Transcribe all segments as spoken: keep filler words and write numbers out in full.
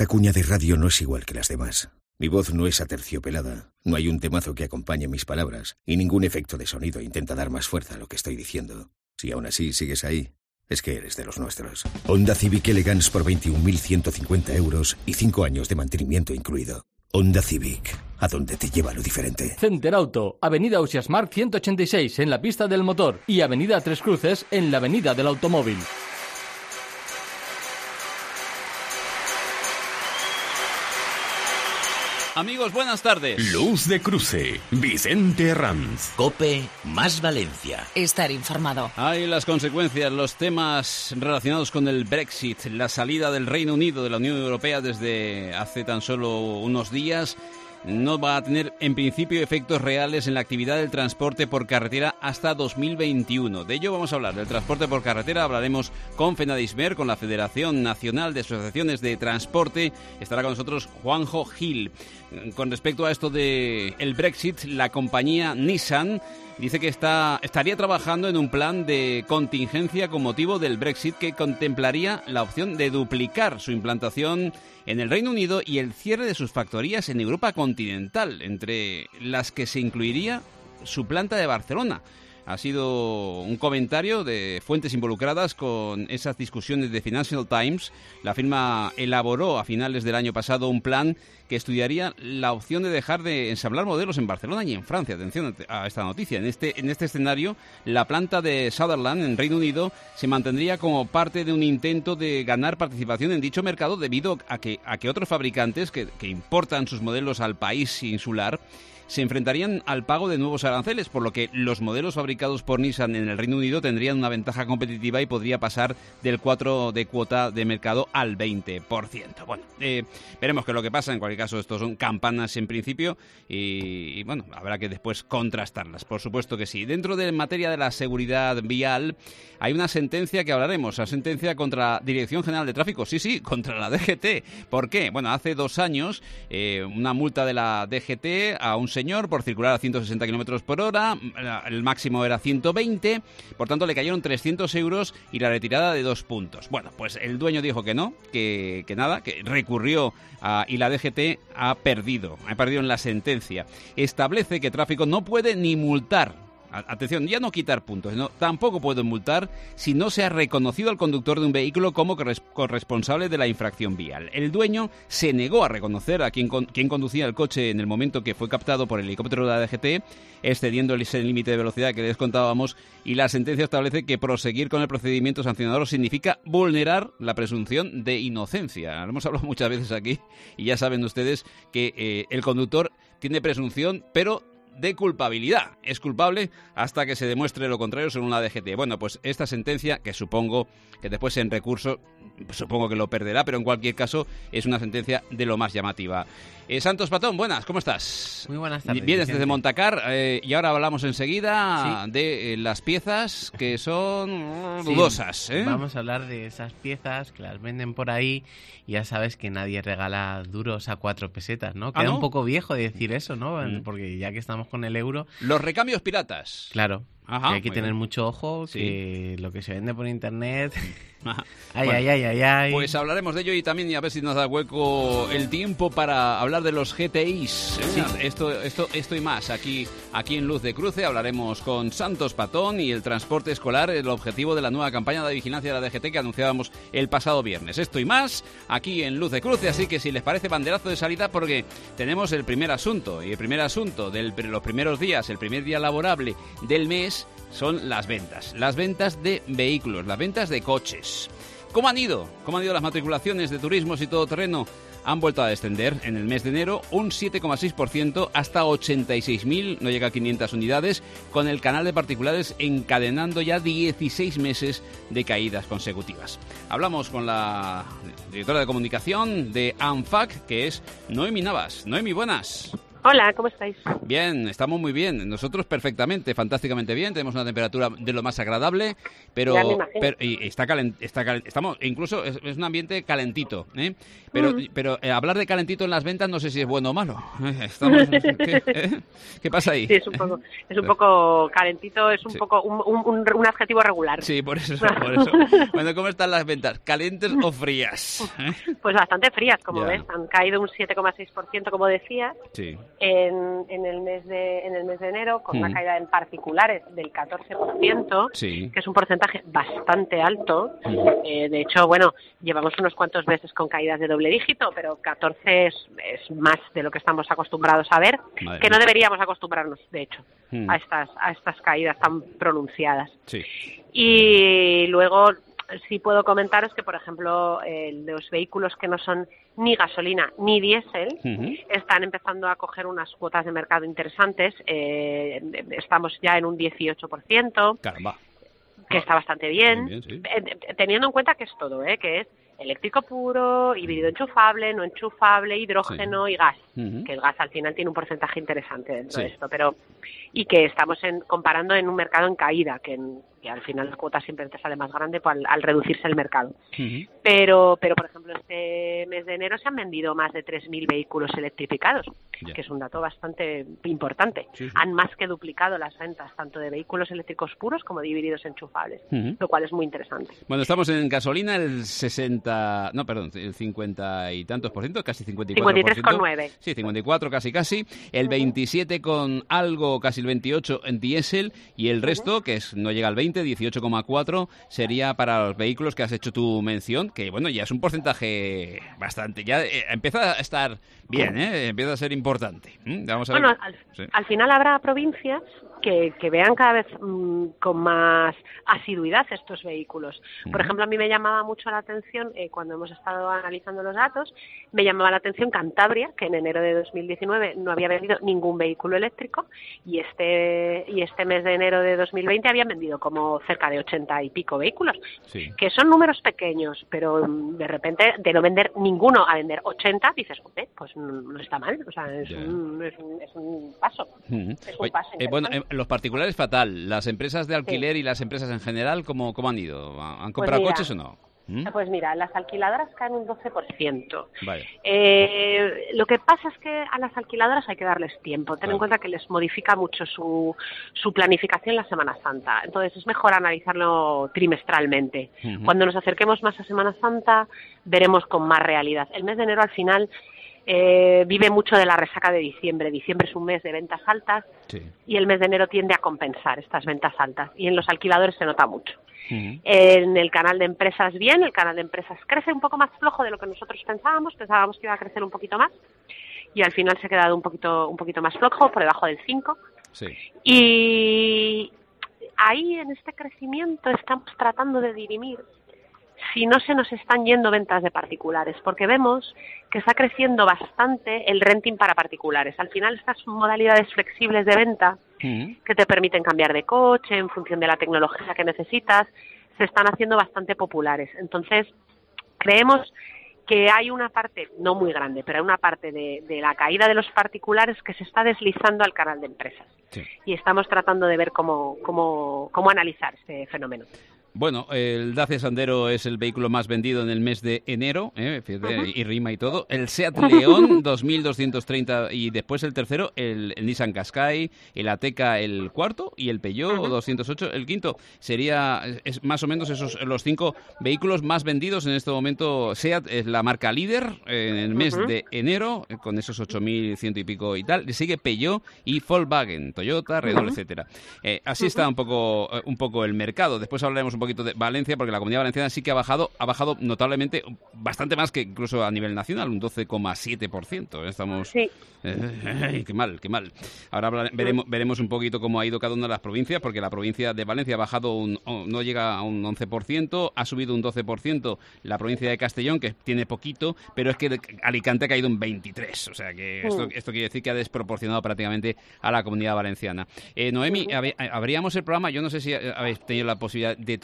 La cuña de radio no es igual que las demás. Mi voz no es aterciopelada, no hay un temazo que acompañe mis palabras y ningún efecto de sonido intenta dar más fuerza a lo que estoy diciendo. Si aún así sigues ahí, es que eres de los nuestros. Honda Civic Elegance por veintiún mil ciento cincuenta euros y cinco años de mantenimiento incluido. Honda Civic, ¿a dónde te lleva lo diferente? Center Auto, Avenida Ausias Marc ciento ochenta y seis en la pista del motor y Avenida Tres Cruces en la Avenida del Automóvil. Amigos, buenas tardes. Luz de Cruce, Vicente Herranz. COPE más Valencia. Estar informado. Hay las consecuencias, los temas relacionados con el Brexit, la salida del Reino Unido de la Unión Europea desde hace tan solo unos días. No va a tener, en principio, efectos reales en la actividad del transporte por carretera hasta dos mil veintiuno. De ello vamos a hablar, del transporte por carretera. Hablaremos con FENADISMER, con la Federación Nacional de Asociaciones de Transporte. Estará con nosotros Juanjo Gil. Con respecto a esto de el Brexit, la compañía Nissan dice que está, estaría trabajando en un plan de contingencia con motivo del Brexit que contemplaría la opción de duplicar su implantación en el Reino Unido y el cierre de sus factorías en Europa continental, entre las que se incluiría su planta de Barcelona. Ha sido un comentario de fuentes involucradas con esas discusiones de Financial Times. La firma elaboró a finales del año pasado un plan que estudiaría la opción de dejar de ensamblar modelos en Barcelona y en Francia. Atención a esta noticia. En este, en este escenario, la planta de Sutherland, en Reino Unido, se mantendría como parte de un intento de ganar participación en dicho mercado debido a que, a que otros fabricantes que, que importan sus modelos al país insular se enfrentarían al pago de nuevos aranceles, por lo que los modelos fabricados por Nissan en el Reino Unido tendrían una ventaja competitiva y podría pasar del cuatro de cuota de mercado al veinte por ciento. Bueno, eh, veremos qué es lo que pasa. En cualquier caso, estos son campanas en principio y, y, bueno, habrá que después contrastarlas, por supuesto que sí. Dentro de materia de la seguridad vial, hay una sentencia que hablaremos, la sentencia contra la Dirección General de Tráfico, sí, sí, contra la D G T. ¿Por qué? Bueno, hace dos años, eh, una multa de la D G T a un señor por circular a ciento sesenta kilómetros por hora, el máximo era ciento veinte, por tanto le cayeron trescientos euros y la retirada de dos puntos. Bueno, pues el dueño dijo que no, que, que nada, que recurrió a, y la D G T ha perdido, ha perdido en la sentencia. Establece que tráfico no puede ni multar. Atención, ya no quitar puntos, no, tampoco pueden multar si no se ha reconocido al conductor de un vehículo como corresponsable de la infracción vial. El dueño se negó a reconocer a quien, quien conducía el coche en el momento que fue captado por el helicóptero de la D G T, excediendo el límite de velocidad que les contábamos, y la sentencia establece que proseguir con el procedimiento sancionador significa vulnerar la presunción de inocencia. Lo hemos hablado muchas veces aquí y ya saben ustedes que eh, el conductor tiene presunción, pero de culpabilidad. Es culpable hasta que se demuestre lo contrario según la D G T. Bueno, pues esta sentencia, que supongo que después en recurso, supongo que lo perderá, pero en cualquier caso es una sentencia de lo más llamativa. Eh, Santos Patón, buenas, ¿cómo estás? Muy buenas tardes. Vienes Vicente. desde Montacar eh, y ahora hablamos enseguida sí. de eh, las piezas que son dudosas. Sí, ¿eh? Vamos a hablar de esas piezas que las venden por ahí y ya sabes que nadie regala duros a cuatro pesetas, ¿no? Queda ¿Ah, no? un poco viejo decir eso, ¿no? Mm. Porque ya que estamos con el euro... Los recambios piratas. Claro. Ajá, que hay que muy tener bien. mucho ojo, Sí. que lo que se vende por internet... Ajá. ay, Bueno, ay, ay, ay, ay. Pues hablaremos de ello y también y a ver si nos da hueco el tiempo para hablar de los G T Is. Sí. Esto, esto, esto y más aquí, aquí en Luz de Cruce. Hablaremos con Santos Patón y el transporte escolar, el objetivo de la nueva campaña de vigilancia de la D G T que anunciábamos el pasado viernes. Esto y más aquí en Luz de Cruce, así que si les parece, banderazo de salida porque tenemos el primer asunto. Y el primer asunto de los primeros días, el primer día laborable del mes, son las ventas. Las ventas de vehículos, las ventas de coches. ¿Cómo han ido? ¿Cómo han ido las matriculaciones de turismos y todoterreno? Han vuelto a descender en el mes de enero un siete coma seis por ciento hasta ochenta y seis mil, no llega a quinientas unidades, con el canal de particulares encadenando ya dieciséis meses de caídas consecutivas. Hablamos con la directora de comunicación de ANFAC, que es Noemi Navas. Noemi, buenas. Hola, ¿cómo estáis? Bien, estamos muy bien. Nosotros perfectamente, fantásticamente bien. Tenemos una temperatura de lo más agradable, pero, pero y está calent, está calent, estamos incluso es, es un ambiente calentito, ¿eh? Pero, mm. pero eh, hablar de calentito en las ventas no sé si es bueno o malo. Estamos, ¿qué, eh? ¿Qué pasa ahí? Sí, es un poco, es un poco calentito, es un sí. poco un, un, un adjetivo regular. Sí, por eso, por eso. Bueno, ¿cómo están las ventas? ¿Calientes o frías? ¿Eh? Pues bastante frías, como ya. ves. Han caído un siete coma seis por ciento, como decías. Sí. En, en el mes de en el mes de enero, con mm. una caída en particulares del catorce por ciento, sí. que es un porcentaje bastante alto. Mm. Eh, de hecho, bueno, llevamos unos cuantos meses con caídas de doble dígito, pero catorce es, es más de lo que estamos acostumbrados a ver, Madre que mía. no deberíamos acostumbrarnos, de hecho, mm. a estas a estas caídas tan pronunciadas. Sí. Y luego sí puedo comentaros que, por ejemplo, eh, los vehículos que no son ni gasolina ni diésel uh-huh. están empezando a coger unas cuotas de mercado interesantes. Eh, estamos ya en un dieciocho por ciento, Caramba. que está bastante bien, bien, bien sí. eh, teniendo en cuenta que es todo, eh, que es eléctrico puro, híbrido enchufable, no enchufable, hidrógeno sí. y gas, uh-huh. que el gas al final tiene un porcentaje interesante dentro sí. de esto, pero y que estamos en, comparando en un mercado en caída, que, en, que al final la cuota siempre te sale más grande al, al reducirse el mercado. Uh-huh. Pero, pero, por ejemplo, este mes de enero se han vendido más de tres mil vehículos electrificados, yeah. que es un dato bastante importante. Sí, sí. Han más que duplicado las ventas, tanto de vehículos eléctricos puros como de híbridos enchufables, uh-huh. lo cual es muy interesante. Bueno, estamos en gasolina el sesenta, no, perdón, el cincuenta y tantos por ciento, casi cincuenta y cuatro por ciento. cincuenta y tres coma nueve. Sí, cincuenta y cuatro casi casi, el veintisiete con algo, casi el veintiocho en diésel, y el resto, uh-huh. que es no llega al veinte, dieciocho coma cuatro, sería para los vehículos que has hecho tu mención, que bueno, ya es un porcentaje bastante, ya eh, empieza a estar bien, ¿eh? Empieza a ser importante. ¿Mm? Vamos a ver. Bueno, al, sí. al final habrá provincias que, que vean cada vez mmm, con más asiduidad estos vehículos. Por uh-huh. ejemplo, a mí me llamaba mucho la atención, eh, cuando hemos estado analizando los datos, me llamaba la atención Cantabria, que en enero de dos mil diecinueve no había vendido ningún vehículo eléctrico, y este y este mes de enero de dos mil veinte habían vendido como cerca de ochenta y pico vehículos, sí. que son números pequeños, pero de repente de no vender ninguno a vender ochenta, dices, okay, pues no, no está mal, o sea, es, yeah. un, es, un, es un paso. Uh-huh. Es un Oye, paso eh, bueno, eh, los particulares fatal, las empresas de alquiler sí. y las empresas en general, ¿cómo, cómo han ido? ¿Han comprado pues mira, coches o no? ¿Mm? Pues mira, las alquiladoras caen un doce por ciento. Vale. Eh, lo que pasa es que a las alquiladoras hay que darles tiempo. Ten claro. en cuenta que les modifica mucho su, su planificación la Semana Santa. Entonces es mejor analizarlo trimestralmente. Uh-huh. Cuando nos acerquemos más a Semana Santa, veremos con más realidad. El mes de enero al final eh, vive mucho de la resaca de diciembre. Diciembre es un mes de ventas altas sí. y el mes de enero tiende a compensar estas ventas altas. Y en los alquiladores se nota mucho. Uh-huh. En el canal de empresas bien, el canal de empresas crece un poco más flojo de lo que nosotros pensábamos, pensábamos que iba a crecer un poquito más y al final se ha quedado un poquito un poquito más flojo, por debajo del cinco. Sí. Y ahí en este crecimiento estamos tratando de dirimir si no se nos están yendo ventas de particulares, porque vemos que está creciendo bastante el renting para particulares. Al final estas modalidades flexibles de venta uh-huh. que te permiten cambiar de coche en función de la tecnología que necesitas, se están haciendo bastante populares. Entonces, creemos que hay una parte, no muy grande, pero hay una parte de, de la caída de los particulares que se está deslizando al canal de empresas. Sí. Y estamos tratando de ver cómo, cómo, cómo analizar este fenómeno. Bueno, el Dacia Sandero es el vehículo más vendido en el mes de enero, ¿eh? Fíjate, uh-huh. y rima y todo. El Seat León, dos mil doscientos treinta, y después el tercero, el, el Nissan Qashqai, el Ateca el cuarto y el Peugeot uh-huh. doscientos ocho el quinto. Sería es más o menos esos los cinco vehículos más vendidos en este momento. Seat es la marca líder en el mes uh-huh. de enero, con esos ocho mil cien y pico y tal. Le sigue Peugeot y Volkswagen, Toyota, Renault, uh-huh. etcétera. Eh, así uh-huh. está un poco, un poco el mercado. Después hablaremos un poquito de Valencia, porque la Comunidad Valenciana sí que ha bajado, ha bajado notablemente, bastante más que incluso a nivel nacional, un doce coma siete por ciento. Estamos... Sí. Eh, qué mal, qué mal. Ahora hablar, veremos, veremos un poquito cómo ha ido cada una de las provincias, porque la provincia de Valencia ha bajado, un, oh, no llega a un once por ciento, ha subido un doce por ciento la provincia de Castellón, que tiene poquito, pero es que Alicante ha caído un veintitrés por ciento, o sea que esto, esto quiere decir que ha desproporcionado prácticamente a la Comunidad Valenciana. Eh, Noemi, hab, abríamos el programa, yo no sé si habéis tenido la posibilidad de todavía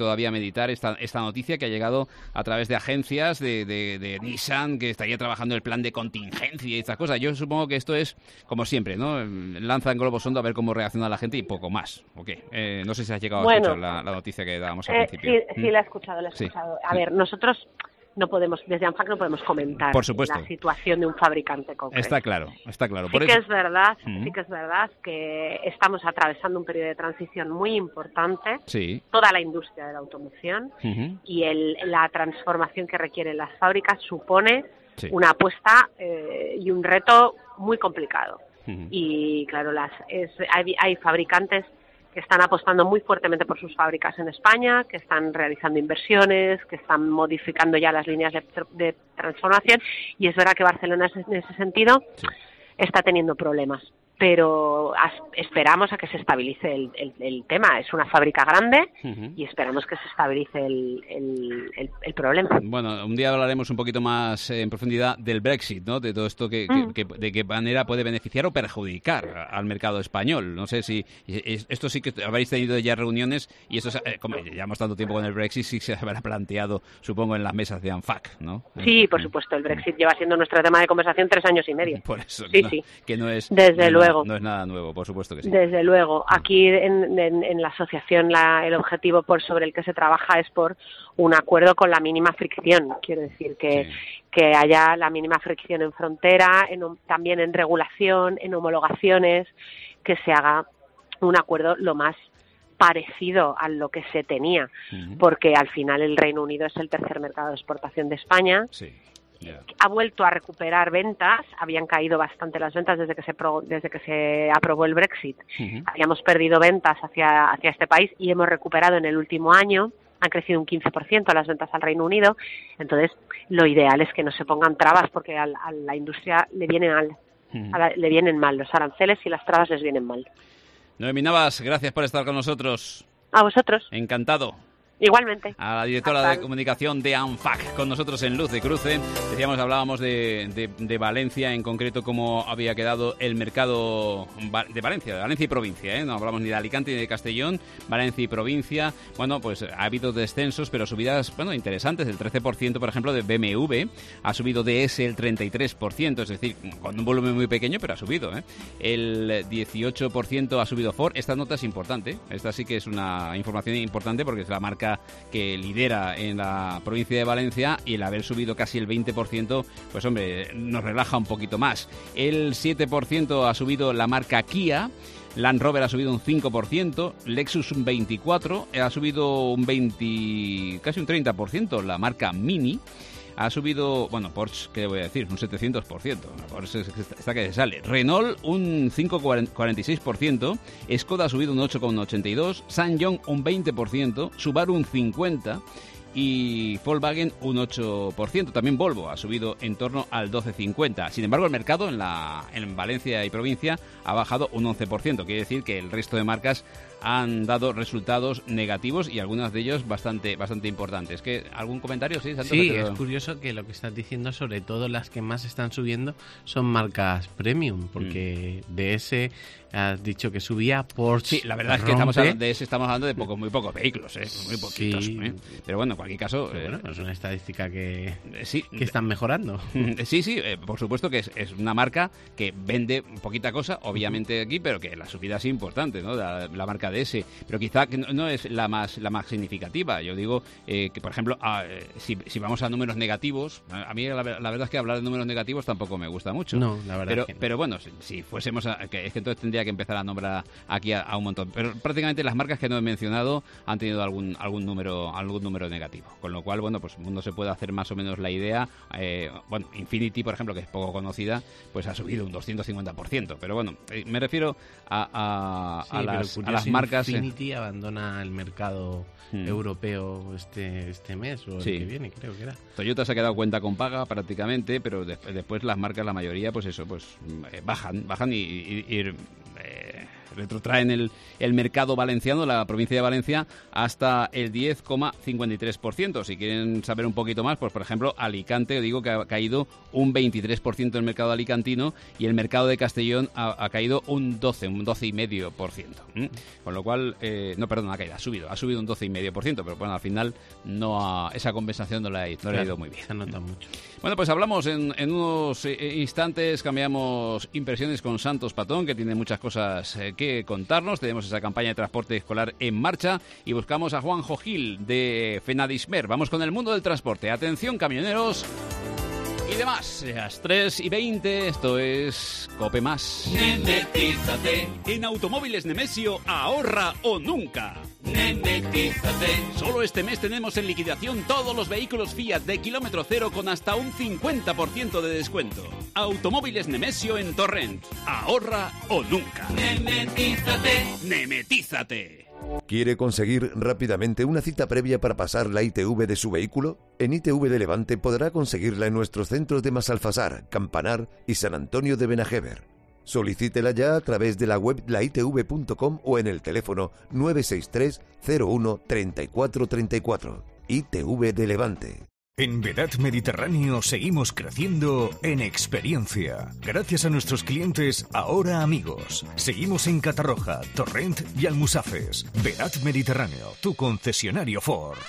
todavía meditar esta, esta noticia que ha llegado a través de agencias de, de, de Nissan, que estaría trabajando el plan de contingencia y estas cosas. Yo supongo que esto es, como siempre, ¿no? Lanzan globos sonda a ver cómo reacciona la gente y poco más. Okay. Eh, no sé si has llegado bueno, a escuchar la, la noticia que dábamos al eh, principio. Sí, ¿Mm? sí, la he escuchado, la he escuchado. Sí. A ver, nosotros no podemos, desde ANFAC no podemos comentar Por supuesto. la situación de un fabricante concreto. Está claro, está claro. Sí Por que eso... es verdad, uh-huh. sí que es verdad que estamos atravesando un periodo de transición muy importante, sí. toda la industria de la automoción, uh-huh. y el, la transformación que requieren las fábricas supone sí. una apuesta eh, y un reto muy complicado. Uh-huh. Y claro, las es, hay, hay fabricantes que están apostando muy fuertemente por sus fábricas en España, que están realizando inversiones, que están modificando ya las líneas de, de transformación, y es verdad que Barcelona en ese sentido sí. está teniendo problemas. Pero as, esperamos a que se estabilice el, el, el tema. Es una fábrica grande uh-huh. y esperamos que se estabilice el, el, el, el problema. Bueno, un día hablaremos un poquito más eh, en profundidad del Brexit, ¿no? De todo esto, que, mm. que, que, de qué manera puede beneficiar o perjudicar al mercado español. No sé si esto sí que habréis tenido ya reuniones y esto, eh, como llevamos tanto tiempo con el Brexit, sí se habrá planteado, supongo, en las mesas de ANFAC, ¿no? Sí, por supuesto. El Brexit lleva siendo nuestro tema de conversación tres años y medio. Por eso, sí, no, sí. que no es... Desde no, luego. No es nada nuevo, por supuesto que sí. Desde luego. Aquí en, en, en la asociación la, el objetivo por sobre el que se trabaja es por un acuerdo con la mínima fricción. Quiero decir que, sí. que haya la mínima fricción en frontera, en, también en regulación, en homologaciones, que se haga un acuerdo lo más parecido a lo que se tenía, uh-huh. porque al final el Reino Unido es el tercer mercado de exportación de España. Sí. Yeah. Ha vuelto a recuperar ventas, habían caído bastante las ventas desde que se pro, desde que se aprobó el Brexit. Uh-huh. Habíamos perdido ventas hacia, hacia este país y hemos recuperado en el último año. Han crecido un quince por ciento las ventas al Reino Unido. Entonces, lo ideal es que no se pongan trabas porque a, a la industria le vienen mal, uh-huh. a la, le vienen mal los aranceles y las trabas les vienen mal. Noemí Navas, gracias por estar con nosotros. A vosotros. Encantado. Igualmente. A la directora Hasta de comunicación de ANFAC, con nosotros en Luz de Cruce. Decíamos, hablábamos de, de, de Valencia, en concreto cómo había quedado el mercado de Valencia, de Valencia y provincia, ¿eh? No hablamos ni de Alicante ni de Castellón, Valencia y provincia. Bueno, pues ha habido descensos, pero subidas, bueno, interesantes. El trece por ciento, por ejemplo, de B M W, ha subido D S el treinta y tres por ciento, es decir, con un volumen muy pequeño, pero ha subido, ¿eh? El dieciocho por ciento ha subido Ford. Esta nota es importante, esta sí que es una información importante porque es la marca que lidera en la provincia de Valencia, y el haber subido casi el veinte por ciento, pues hombre, nos relaja un poquito más. El siete por ciento ha subido la marca Kia, Land Rover ha subido un cinco por ciento, Lexus un veinticuatro por ciento, ha subido un veinte, casi un treinta por ciento la marca Mini. Ha subido, bueno, Porsche, ¿qué voy a decir? Un setecientos por ciento. Porsche está que se sale. Renault, un cinco coma cuarenta y seis por ciento. Skoda ha subido un ocho coma ochenta y dos por ciento. SsangYong, un veinte por ciento. Subaru, un cincuenta por ciento. Y Volkswagen un ocho por ciento. También Volvo ha subido en torno al doce coma cincuenta por ciento. Sin embargo, el mercado en, la, en Valencia y provincia ha bajado un once por ciento. Quiere decir que el resto de marcas han dado resultados negativos y algunos de ellos bastante bastante importantes. ¿Qué, ¿Algún comentario? Sí, Santos, sí, pero... es curioso que lo que estás diciendo, sobre todo las que más están subiendo, son marcas premium, porque mm. D S has dicho que subía, Porsche. Sí, la verdad rompe. Es que estamos hablando de, ese, estamos hablando de pocos, muy pocos vehículos, ¿eh? Muy poquitos. Sí. ¿eh? Pero bueno, en cualquier caso... Eh, bueno, es una estadística que, sí, que están mejorando. Sí, sí, eh, por supuesto que es, es una marca que vende poquita cosa, obviamente aquí, pero que la subida es importante, ¿no? La, la marca D S. Pero quizá que no, no es la más la más significativa. Yo digo eh, que, por ejemplo, a, si, si vamos a números negativos, a mí la, la verdad es que hablar de números negativos tampoco me gusta mucho. No, la verdad pero, es que no. Pero bueno, si, si fuésemos a, que, es que entonces tendría que empezar a nombrar aquí a, a un montón. Pero prácticamente las marcas que no he mencionado han tenido algún algún número algún número negativo. Con lo cual, bueno, pues uno se puede hacer más o menos la idea. Eh, bueno, Infiniti, por ejemplo, que es poco conocida, pues ha subido un doscientos cincuenta por ciento. Pero bueno, eh, me refiero a, a, sí, a, las, a las marcas... Infiniti abandona el mercado hmm. europeo este este mes o el sí. que viene, creo que era. Toyota se ha quedado cuenta con paga prácticamente, pero de, después las marcas, la mayoría, pues eso, pues eh, bajan, bajan y... y, y eh, retrotraen el, el mercado valenciano, la provincia de Valencia, hasta el diez coma cincuenta y tres por ciento. Si quieren saber un poquito más, pues por ejemplo, Alicante, digo que ha caído un veintitrés por ciento el mercado alicantino y el mercado de Castellón ha, ha caído un doce, un doce coma cinco por ciento. ¿Mm? Con lo cual, eh, no, perdón, ha caído, ha subido, ha subido un doce coma cinco por ciento, pero bueno, al final no ha, esa compensación no le ha, no claro, le ha ido muy bien. Se nota mucho. Bueno, pues hablamos en, en unos eh, instantes, cambiamos impresiones con Santos Patón, que tiene muchas cosas eh, que contarnos. Tenemos esa campaña de transporte escolar en marcha y buscamos a Juanjo Gil de Fenadismer. Vamos con el mundo del transporte. Atención, camioneros y demás. Las tres y veinte, esto es Cope Más. Nemetízate. En Automóviles Nemesio, ahorra o nunca. Nemetízate. Solo este mes tenemos en liquidación todos los vehículos Fiat de kilómetro cero con hasta un cincuenta por ciento de descuento. Automóviles Nemesio en Torrent. Ahorra o nunca. Nemetízate. Nemetízate. ¿Quiere conseguir rápidamente una cita previa para pasar la I T V de su vehículo? En I T V de Levante podrá conseguirla en nuestros centros de Masalfasar, Campanar y San Antonio de Benajever. Solicítela ya a través de la web la i t v punto com o en el teléfono nueve seis tres cero uno treinta y cuatro treinta y cuatro. I T V de Levante. En Vedat Mediterráneo seguimos creciendo en experiencia. Gracias a nuestros clientes, ahora amigos. Seguimos en Catarroja, Torrent y Almusafes. Vedat Mediterráneo, tu concesionario Ford.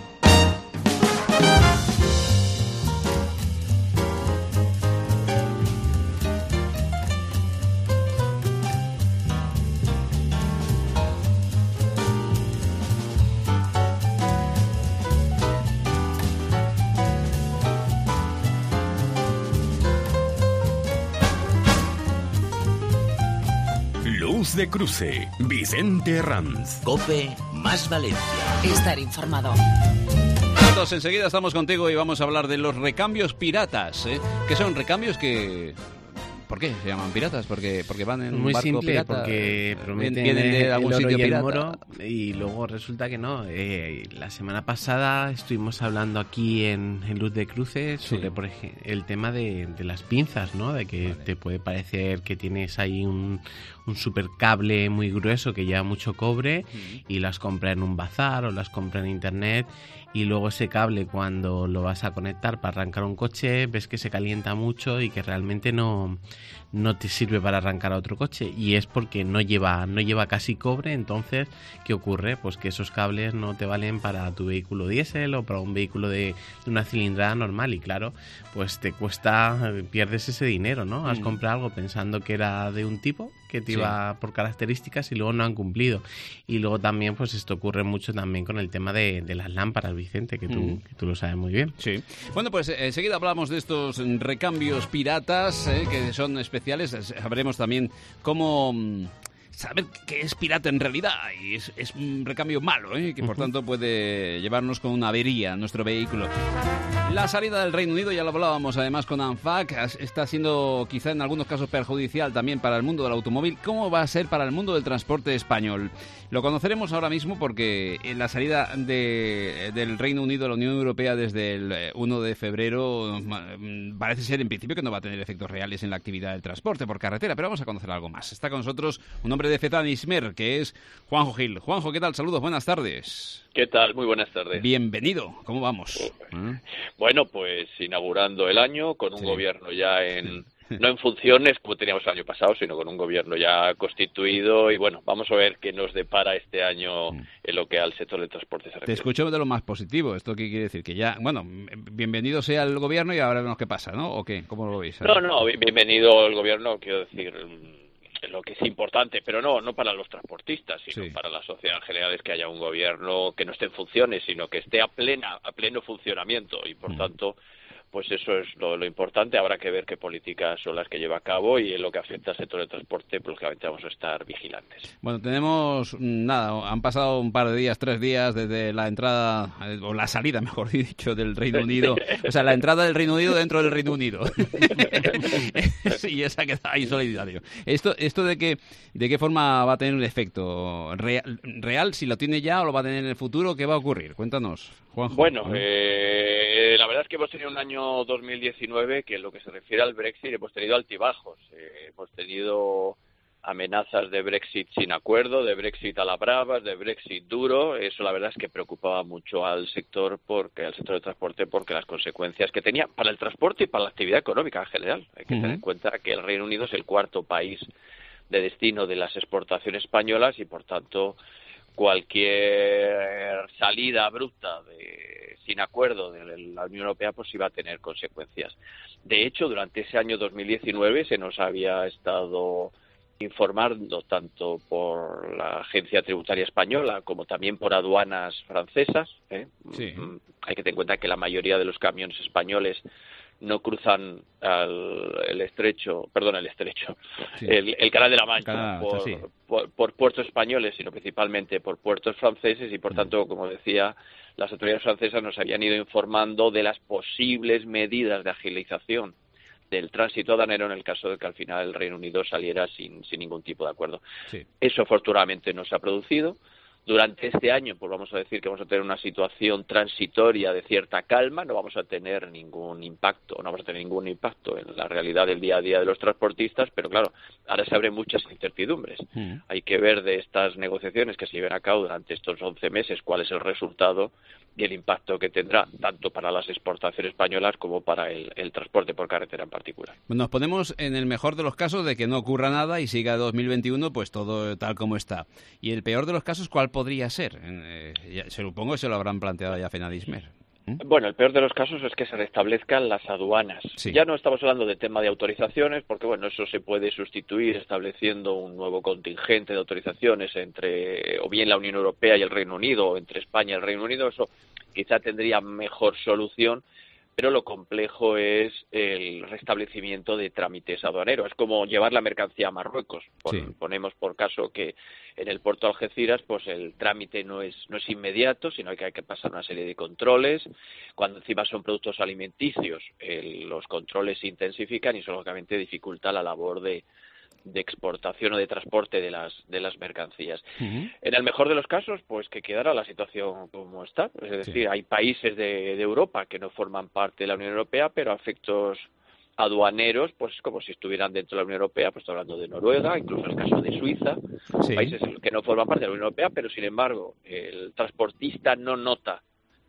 Luz de cruce, Vicente Herranz. Cope más Valencia. Estar informado. Entonces, enseguida estamos contigo y vamos a hablar de los recambios piratas, ¿eh? Que son recambios que... ¿Por qué se llaman piratas? Porque porque van en Muy un barco simple, pirata. Porque prometen vienen de algún el oro sitio y el pirata. moro y luego resulta que no. Eh, la semana pasada estuvimos hablando aquí en, en Luz de Cruces sobre sí. por ejemplo, el tema de, de las pinzas, ¿no? De que vale. te puede parecer que tienes ahí un, un super cable muy grueso que lleva mucho cobre uh-huh. y las compras en un bazar o las compras en internet. Y luego ese cable, cuando lo vas a conectar para arrancar un coche, ves que se calienta mucho y que realmente no, no te sirve para arrancar a otro coche. Y es porque no lleva, no lleva casi cobre. Entonces, ¿qué ocurre? Pues que esos cables no te valen para tu vehículo diésel o para un vehículo de, de una cilindrada normal. Y claro, pues te cuesta, pierdes ese dinero, ¿no? Has mm. comprado algo pensando que era de un tipo, que te iba sí. por características y luego no han cumplido. Y luego también, pues esto ocurre mucho también con el tema de, de las lámparas, Vicente, que tú, mm. que tú lo sabes muy bien. Sí. Bueno, pues eh, enseguida hablamos de estos recambios piratas, eh, que son especiales. Sabremos también cómo... saber qué es pirata en realidad, y es, es un recambio malo, ¿eh? Que por uh-huh. tanto puede llevarnos con una avería a nuestro vehículo. La salida del Reino Unido, ya lo hablábamos además con ANFAC, está siendo quizá en algunos casos perjudicial también para el mundo del automóvil. ¿Cómo va a ser para el mundo del transporte español? Lo conoceremos ahora mismo porque la salida de, del Reino Unido a la Unión Europea desde el uno de febrero parece ser en principio que no va a tener efectos reales en la actividad del transporte por carretera, pero vamos a conocer algo más. Está con nosotros un hombre de Fenadismer, que es Juanjo Gil. Juanjo, ¿qué tal? Saludos, buenas tardes. ¿Qué tal? Muy buenas tardes. Bienvenido, ¿cómo vamos? ¿Eh? Bueno, pues inaugurando el año con un sí. gobierno ya en... no en funciones como teníamos el año pasado, sino con un gobierno ya constituido y bueno, vamos a ver qué nos depara este año en lo que al sector del transporte se refiere. Te escucho de lo más positivo. ¿Esto qué quiere decir? Que ya, bueno, bienvenido sea el gobierno y ahora vemos qué pasa, ¿no? ¿O qué? ¿Cómo lo veis? No, no, bienvenido el gobierno, quiero decir... lo que es importante, pero no no para los transportistas, sino sí. para la sociedad en general, es que haya un gobierno que no esté en funciones, sino que esté a plena a pleno funcionamiento y por mm. tanto pues eso es lo, lo importante. Habrá que ver qué políticas son las que lleva a cabo y en lo que afecta al sector del transporte, pues lógicamente vamos a estar vigilantes. Bueno, tenemos, nada, han pasado un par de días, tres días desde la entrada, o la salida, mejor dicho, del Reino Unido. O sea, la entrada del Reino Unido dentro del Reino Unido. Sí, esa queda ahí solidario. Esto, esto de que, ¿de qué forma va a tener un efecto real, real, si lo tiene ya o lo va a tener en el futuro? ¿Qué va a ocurrir? Cuéntanos, Juanjo. Bueno, eh, la verdad es que hemos tenido un año dos mil diecinueve que en lo que se refiere al Brexit hemos tenido altibajos. Eh, hemos tenido amenazas de Brexit sin acuerdo, de Brexit a la bravas, de Brexit duro. Eso la verdad es que preocupaba mucho al sector, porque al sector del transporte, porque las consecuencias que tenía para el transporte y para la actividad económica en general. Hay que uh-huh. tener en cuenta que el Reino Unido es el cuarto país de destino de las exportaciones españolas y, por tanto, cualquier salida abrupta de, sin acuerdo de la Unión Europea pues iba a tener consecuencias. De hecho, durante ese año dos mil diecinueve se nos había estado informando tanto por la Agencia Tributaria Española como también por aduanas francesas. ¿eh? Sí. Hay que tener en cuenta que la mayoría de los camiones españoles no cruzan al, el estrecho, perdón, el estrecho, sí. el, el Canal de la Mancha Canal, por, sí. por, por puertos españoles, sino principalmente por puertos franceses y, por tanto, como decía, las autoridades francesas nos habían ido informando de las posibles medidas de agilización del tránsito aduanero en el caso de que al final el Reino Unido saliera sin, sin ningún tipo de acuerdo. Sí. Eso afortunadamente no se ha producido. Durante este año, pues vamos a decir que vamos a tener una situación transitoria de cierta calma, no vamos a tener ningún impacto, no vamos a tener ningún impacto en la realidad del día a día de los transportistas, pero claro, ahora se abren muchas incertidumbres. Mm. Hay que ver de estas negociaciones que se lleven a cabo durante estos once meses cuál es el resultado y el impacto que tendrá, tanto para las exportaciones españolas como para el, el transporte por carretera en particular. Nos ponemos en el mejor de los casos de que no ocurra nada y siga dos mil veintiuno pues todo tal como está. Y el peor de los casos, ¿cuál podría ser? Eh, ya, supongo que se lo habrán planteado ya Fenadismer. ¿Mm? Bueno, el peor de los casos es que se restablezcan las aduanas. Sí. Ya no estamos hablando de tema de autorizaciones, porque bueno, eso se puede sustituir estableciendo un nuevo contingente de autorizaciones entre o bien la Unión Europea y el Reino Unido, o entre España y el Reino Unido. Eso quizá tendría mejor solución, pero lo complejo es el restablecimiento de trámites aduaneros. Es como llevar la mercancía a Marruecos. Pon, sí. Ponemos por caso que en el puerto de Algeciras pues el trámite no es no es inmediato, sino que hay que pasar una serie de controles. Cuando encima son productos alimenticios, el, los controles se intensifican y eso lógicamente dificulta la labor de de exportación o de transporte de las de las mercancías. Uh-huh. En el mejor de los casos, pues que quedará la situación como está. Es decir, sí. hay países de, de Europa que no forman parte de la Unión Europea, pero a efectos aduaneros, pues como si estuvieran dentro de la Unión Europea, pues estoy hablando de Noruega, incluso el caso de Suiza, sí. países que no forman parte de la Unión Europea, pero sin embargo, el transportista no nota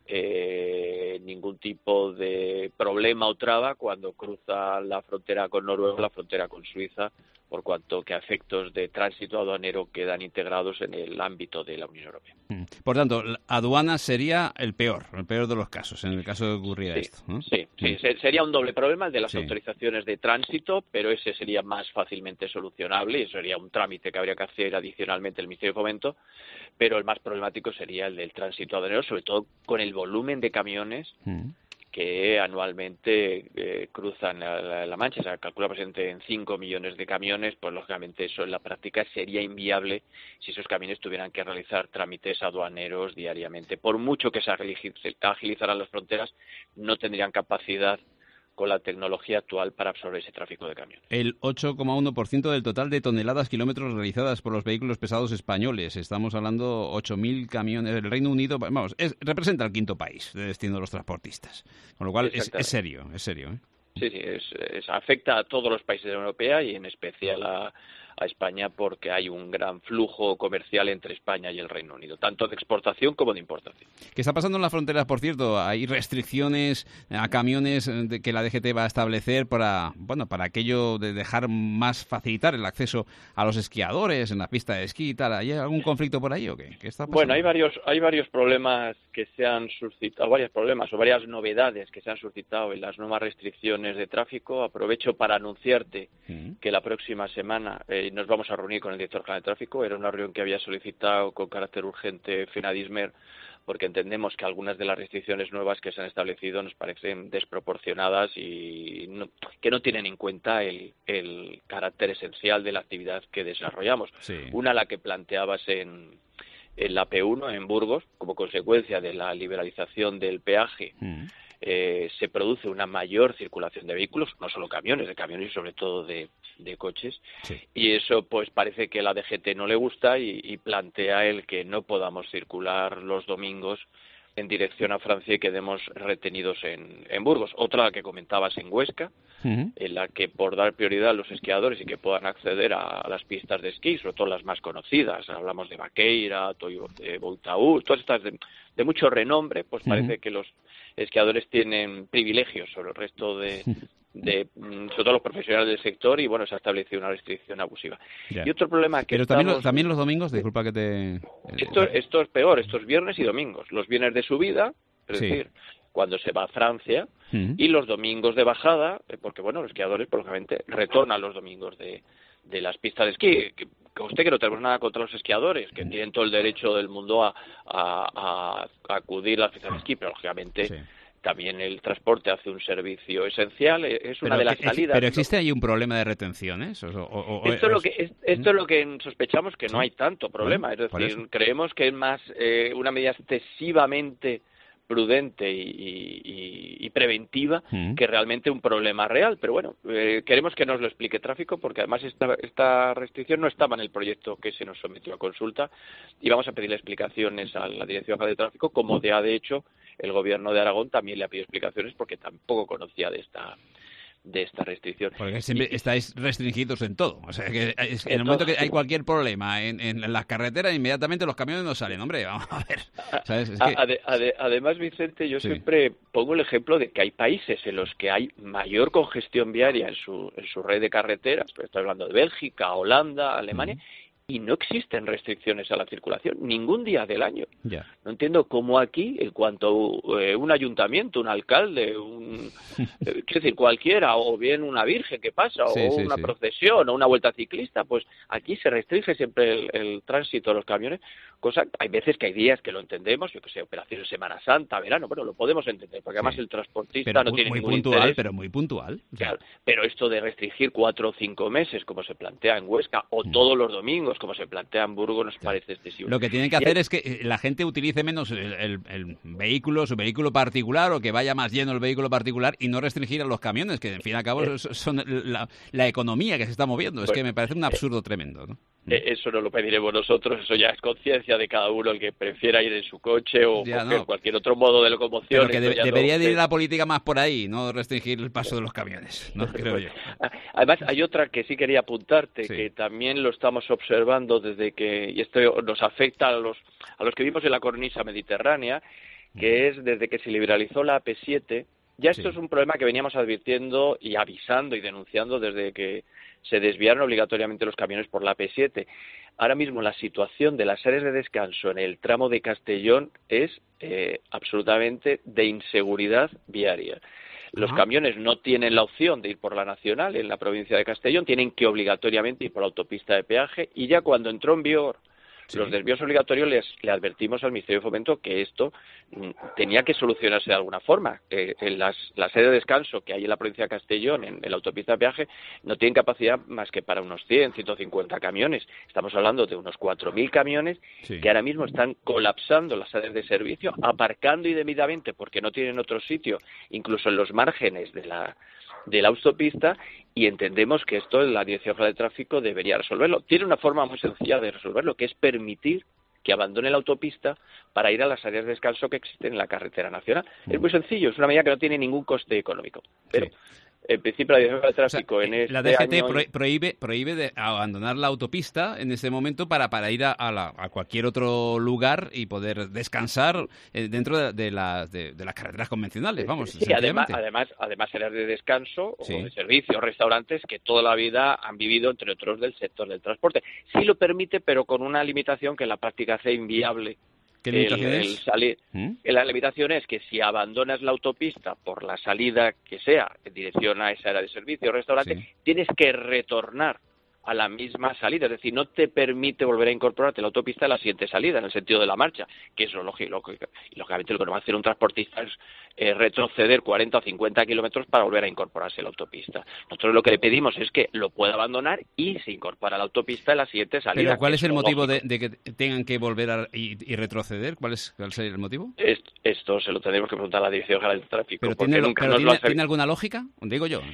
Eh, ningún tipo de problema o traba cuando cruza la frontera con Noruega, la frontera con Suiza, por cuanto que a efectos de tránsito aduanero quedan integrados en el ámbito de la Unión Europea. Por tanto, aduana sería el peor, el peor de los casos, en el caso de que ocurriera sí, esto, ¿no? Sí, sí, sí, sería un doble problema el de las sí. autorizaciones de tránsito, pero ese sería más fácilmente solucionable y sería un trámite que habría que hacer adicionalmente el Ministerio de Fomento, pero el más problemático sería el del tránsito aduanero, sobre todo con el volumen de camiones mm. que anualmente eh, cruzan la, la, la Mancha. Se calcula presente en cinco millones de camiones, pues lógicamente eso en la práctica sería inviable si esos camiones tuvieran que realizar trámites aduaneros diariamente. Por mucho que se agilizaran las fronteras, no tendrían capacidad con la tecnología actual para absorber ese tráfico de camiones. El ocho coma uno por ciento del total de toneladas kilómetros realizadas por los vehículos pesados españoles. Estamos hablando ocho mil camiones. El Reino Unido, vamos, es, representa el quinto país de destino de los transportistas. Con lo cual es, es serio, es serio. ¿eh? Sí, sí, es, es, afecta a todos los países de la Unión Europea y en especial a, a España porque hay un gran flujo comercial entre España y el Reino Unido, tanto de exportación como de importación. ¿Qué está pasando en las fronteras, por cierto? ¿Hay restricciones a camiones de que la D G T va a establecer para, bueno, para aquello de dejar más facilitar el acceso a los esquiadores en la pista de esquí y tal? ¿Hay algún conflicto por ahí o qué? ¿Qué está pasando? Bueno, hay varios, hay varios problemas que se han suscitado, varios problemas o varias novedades que se han suscitado en las nuevas restricciones de tráfico. Aprovecho para anunciarte uh-huh. que la próxima semana eh, nos vamos a reunir con el director general de tráfico. Era una reunión que había solicitado con carácter urgente Fenadismer porque entendemos que algunas de las restricciones nuevas que se han establecido nos parecen desproporcionadas y no, que no tienen en cuenta el, el carácter esencial de la actividad que desarrollamos. Sí. Una, la que planteabas en, en la P uno, en Burgos, como consecuencia de la liberalización del peaje, mm. eh, se produce una mayor circulación de vehículos, no solo camiones, de camiones y sobre todo de, de coches, sí. y eso pues parece que a la D G T no le gusta y, y plantea el que no podamos circular los domingos en dirección a Francia y quedemos retenidos en, en Burgos. Otra, la que comentabas, en Huesca, uh-huh. en la que por dar prioridad a los esquiadores y que puedan acceder a, a las pistas de esquí, sobre todo las más conocidas, hablamos de Baqueira, Toyo, de Boutaú, todas estas de, de mucho renombre, pues uh-huh. parece que los esquiadores tienen privilegios sobre el resto de... de sobre todo los profesionales del sector y bueno, se ha establecido una restricción abusiva. Ya. Y otro problema que pero estamos... también, también los domingos, disculpa que te... Esto, esto es peor, esto es viernes y domingos. Los viernes de subida, es sí. decir, cuando se va a Francia, uh-huh. y los domingos de bajada, porque bueno, los esquiadores, lógicamente, retornan los domingos de, de las pistas de esquí. Que, que usted que no tenemos nada contra los esquiadores, que tienen todo el derecho del mundo a, a, a acudir a las pistas de esquí, pero lógicamente... Sí. También el transporte hace un servicio esencial, es una pero, de las salidas. ¿Pero existe ahí un problema de retenciones? O, o, o, esto, es lo que, es, esto es lo que sospechamos que no hay tanto problema. Bueno, es decir, creemos que es más eh, una medida excesivamente prudente y, y, y preventiva mm. que realmente un problema real. Pero bueno, eh, queremos que nos lo explique Tráfico, porque además esta, esta restricción no estaba en el proyecto que se nos sometió a consulta y vamos a pedirle explicaciones a la Dirección General de Tráfico, como ya de hecho el Gobierno de Aragón también le ha pedido explicaciones porque tampoco conocía de esta de esta restricción. Porque siempre y, estáis restringidos en todo. O sea, que es, en el momento que hay cualquier problema en, en las carreteras, inmediatamente los camiones no salen. Hombre, vamos a ver. ¿Sabes? Es que... Ade, ade, además, Vicente, yo sí. siempre pongo el ejemplo de que hay países en los que hay mayor congestión viaria en su, en su red de carreteras. Estoy hablando de Bélgica, Holanda, Alemania, uh-huh. y no existen restricciones a la circulación ningún día del año. Yeah. No entiendo cómo aquí, en cuanto eh, un ayuntamiento, un alcalde, un, eh, quiero decir, cualquiera, o bien una virgen que pasa, sí, o sí, una sí. procesión, o una vuelta ciclista, pues aquí se restringe siempre el, el tránsito de los camiones, cosa, hay veces que hay días que lo entendemos, yo que sé, operaciones Semana Santa, verano, bueno, lo podemos entender, porque además sí. el transportista pero no tiene muy ningún puntual, interés. Pero muy puntual. O sea. Claro, pero esto de restringir cuatro o cinco meses, como se plantea en Huesca, o mm. todos los domingos, como se plantea en Burgos, nos parece excesivo. Lo que tienen que hacer es que la gente utilice menos el, el, el vehículo, su vehículo particular, o que vaya más lleno el vehículo particular y no restringir a los camiones, que en fin y al cabo eh, son la, la economía que se está moviendo. Es pues, que me parece un absurdo eh, tremendo, ¿no? Eso no lo pediremos nosotros, eso ya es conciencia de cada uno, el que prefiera ir en su coche o ya, coger no. cualquier otro modo de locomoción. Pero que de, debería no, de ir la política más por ahí, no restringir el paso de los camiones, ¿no? Creo yo. Además, hay otra que sí quería apuntarte, sí. que también lo estamos observando desde que, y esto nos afecta a los, a los que vivimos en la cornisa mediterránea, que es desde que se liberalizó la A P siete. Ya esto sí. es un problema que veníamos advirtiendo y avisando y denunciando desde que se desviaron obligatoriamente los camiones por la A P siete. Ahora mismo la situación de las áreas de descanso en el tramo de Castellón es eh, absolutamente de inseguridad viaria. Los Ajá. camiones no tienen la opción de ir por la Nacional en la provincia de Castellón, tienen que obligatoriamente ir por la autopista de peaje, y ya cuando entró en vigor sí. los desvíos obligatorios les, le advertimos al Ministerio de Fomento que esto mm, tenía que solucionarse de alguna forma. Eh, en las, las áreas de descanso que hay en la provincia de Castellón, en, en la autopista de peaje, no tienen capacidad más que para unos cien, ciento cincuenta camiones. Estamos hablando de unos cuatro mil camiones sí. que ahora mismo están colapsando las áreas de servicio, aparcando indebidamente porque no tienen otro sitio, incluso en los márgenes de la de la autopista, y entendemos que esto la Dirección General de Tráfico debería resolverlo. Tiene una forma muy sencilla de resolverlo, que es permitir que abandone la autopista para ir a las áreas de descanso que existen en la carretera nacional. Mm. Es muy sencillo, es una medida que no tiene ningún coste económico, pero sí. en principio la Dirección General de Tráfico o sea, en este la D G T año... pro- prohíbe prohíbe de abandonar la autopista en ese momento para para ir a, a, la, a cualquier otro lugar y poder descansar eh, dentro de, de las de, de las carreteras convencionales, vamos. Sí, además además además áreas de descanso sí. o de servicio, restaurantes que toda la vida han vivido, entre otros, del sector del transporte. Sí lo permite, pero con una limitación que en la práctica hace inviable. ¿Qué limitación el, es? El salir. ¿Mm? La limitación es que si abandonas la autopista por la salida que sea en dirección a esa área de servicio o restaurante, sí. tienes que retornar a la misma salida, es decir, no te permite volver a incorporarte a la autopista a la siguiente salida, en el sentido de la marcha, que eso lógico, y lógicamente lo que no va a hacer un transportista es eh, retroceder cuarenta o cincuenta kilómetros para volver a incorporarse a la autopista. Nosotros lo que le pedimos es que lo pueda abandonar y se incorpora a la autopista en la siguiente salida. ¿Pero cuál es el motivo de, de que tengan que volver a, y, y retroceder? ¿Cuál es, cuál es el motivo? Es, esto se lo tendremos que preguntar a la Dirección General de Tráfico. ¿Pero, tiene, nunca pero tiene, ¿tiene alguna lógica? Digo yo.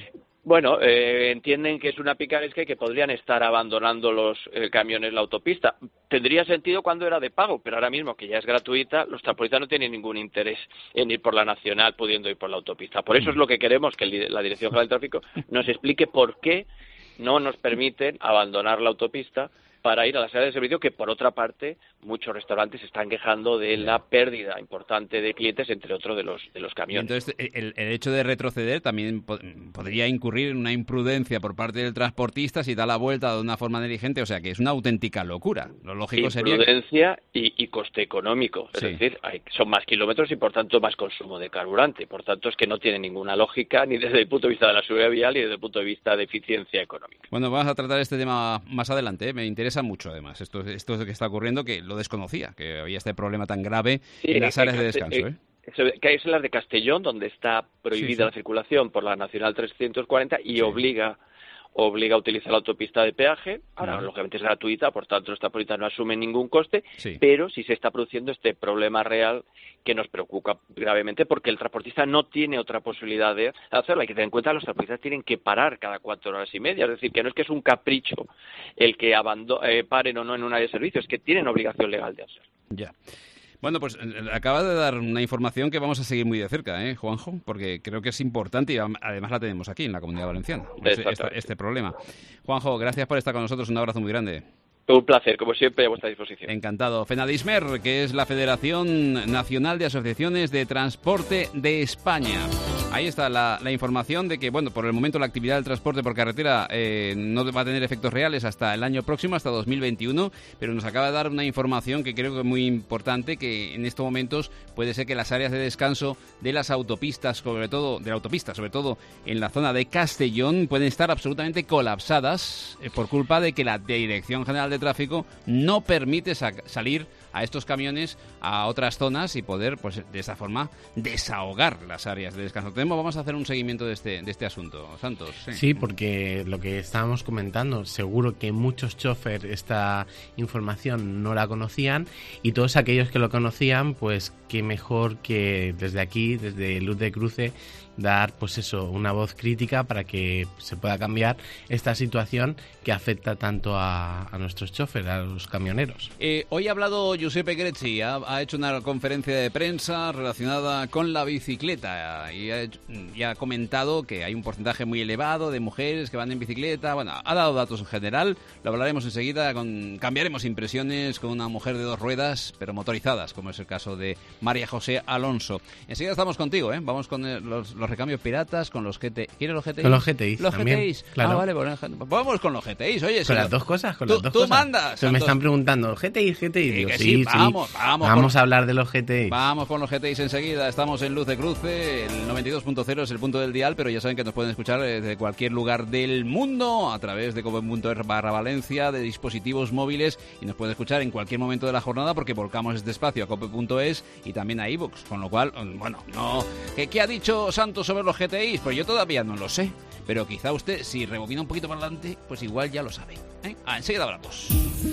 Bueno, eh, entienden que es una picaresca y que podrían estar abandonando los eh, camiones la autopista. Tendría sentido cuando era de pago, pero ahora mismo que ya es gratuita, los transportistas no tienen ningún interés en ir por la nacional pudiendo ir por la autopista. Por eso es lo que queremos, que la Dirección General del Tráfico nos explique por qué no nos permiten abandonar la autopista para ir a las áreas de servicio, que por otra parte muchos restaurantes se están quejando de la pérdida importante de clientes, entre otros de los de los camiones. Entonces, el, el hecho de retroceder también po- podría incurrir en una imprudencia por parte del transportista si da la vuelta de una forma negligente, o sea que es una auténtica locura. Lo lógico sería... Imprudencia y, y coste económico, es Sí. decir, hay, son más kilómetros y por tanto más consumo de carburante, por tanto es que no tiene ninguna lógica ni desde el punto de vista de la seguridad vial ni desde el punto de vista de eficiencia económica. Bueno, vamos a tratar este tema más adelante, ¿eh? Me interesa mucho además esto, esto que está ocurriendo, que lo desconocía, que había este problema tan grave Sí, en las eh, áreas de eh, descanso. ¿eh? eh, Que es la de Castellón, donde está prohibida Sí, sí. la circulación por la Nacional trescientos cuarenta y Sí. obliga obliga a utilizar la autopista de peaje. Ahora, Ah. lógicamente es gratuita, por tanto, los transportistas no asumen ningún coste, Sí. pero sí se está produciendo este problema real que nos preocupa gravemente porque el transportista no tiene otra posibilidad de hacerlo. Hay que tener en cuenta que los transportistas tienen que parar cada cuatro horas y media, es decir, que no es que es un capricho el que abando- eh, paren o no en un área de servicio, es que tienen obligación legal de hacerlo. Ya. Bueno, pues eh, acaba de dar una información que vamos a seguir muy de cerca, ¿eh, Juanjo? Porque creo que es importante y am- además la tenemos aquí en la Comunidad Valenciana, este, este, Exactamente. este problema. Juanjo, gracias por estar con nosotros, un abrazo muy grande. Un placer, como siempre, a vuestra disposición. Encantado. FENADISMER, que es la Federación Nacional de Asociaciones de Transporte de España. Ahí está la, la información de que, bueno, por el momento la actividad del transporte por carretera eh, no va a tener efectos reales hasta el año próximo, hasta dos mil veintiuno, pero nos acaba de dar una información que creo que es muy importante, que en estos momentos puede ser que las áreas de descanso de las autopistas, sobre todo, de la autopista, sobre todo en la zona de Castellón, pueden estar absolutamente colapsadas eh, por culpa de que la Dirección General de Tráfico no permite sa- salir a estos camiones a otras zonas y poder, pues de esa forma, desahogar las áreas de descanso. Tenemos, vamos a hacer un seguimiento de este, de este asunto, Santos. Sí. Sí, porque lo que estábamos comentando, seguro que muchos choferes esta información no la conocían y todos aquellos que lo conocían, pues qué mejor que desde aquí, desde Luz de Cruce, dar pues eso, una voz crítica para que se pueda cambiar esta situación que afecta tanto a, a nuestros choferes, a los camioneros. Eh, hoy ha hablado Giuseppe Grezzi, ha, ha hecho una conferencia de prensa relacionada con la bicicleta y ha, hecho- y ha comentado que hay un porcentaje muy elevado de mujeres que van en bicicleta. Bueno, ha dado datos en general, lo hablaremos enseguida, con, cambiaremos impresiones con una mujer de dos ruedas, pero motorizadas, como es el caso de María José Alonso. Enseguida estamos contigo, ¿eh? Vamos con el- los, los recambios piratas, con los G T I. ¿Quieres los G T I? Con los G T I Los también, G T Is. claro. Ah, vale, bueno, vamos con los G T Is, oye. Con si las no- dos cosas, con tú, las dos tú cosas. mandas. Se me Santos. están preguntando, ¿G T I, G T I? Sí, Digo, que sí, sí, sí. vamos, vamos, Vamos con- a hablar de los G T I. Vamos con los G T Is enseguida. Estamos en Luz de Cruce, el noventa y dos punto cero es el punto del dial, pero ya saben que nos pueden escuchar desde cualquier lugar del mundo a través de cope punto es barra Valencia, de dispositivos móviles, y nos pueden escuchar en cualquier momento de la jornada porque volcamos este espacio a cope punto es y también a iVoox, con lo cual, bueno, no. ¿Qué, qué ha dicho Santos sobre los G T Is? Pues yo todavía no lo sé, pero quizá usted, si rebobina un poquito para adelante, pues igual ya lo sabe. ¿eh? Ah, enseguida hablamos.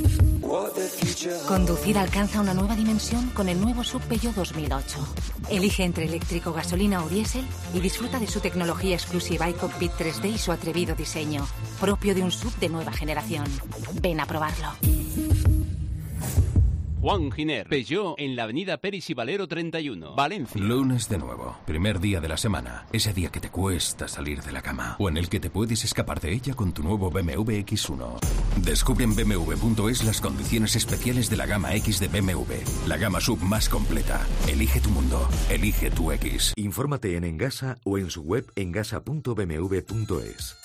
Conducir alcanza una nueva dimensión con el nuevo Sub Peugeot dos mil ocho. Elige entre eléctrico, gasolina o diésel y disfruta de su tecnología exclusiva y cockpit tres D y su atrevido diseño, propio de un Sub de nueva generación. Ven a probarlo. Juan Giner, Peugeot, en la avenida Peris y Valero treinta y uno, Valencia. Lunes de nuevo, primer día de la semana, ese día que te cuesta salir de la cama o en el que te puedes escapar de ella con tu nuevo B M W X uno. Descubre en B M W punto es las condiciones especiales de la gama X de B M W, la gama sub más completa. Elige tu mundo, elige tu X. Infórmate en Engasa o en su web engasa punto b m w punto es.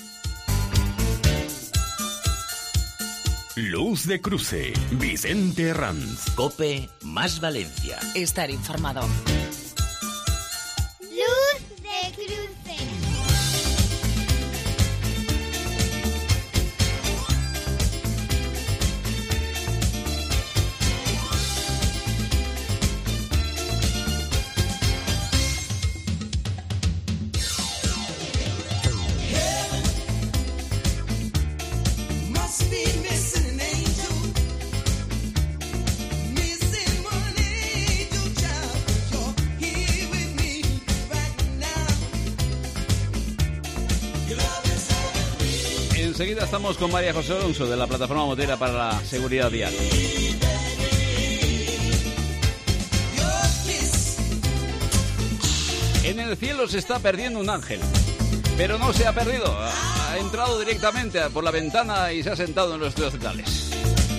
Luz de Cruce, Vicente Herranz. Cope más Valencia. Estar informado. Luz de Cruce. Enseguida estamos con María José Alonso de la Plataforma Motera para la Seguridad Vial. En el cielo se está perdiendo un ángel, pero no se ha perdido. Ha, ha entrado directamente por la ventana y se ha sentado en los estudios centrales.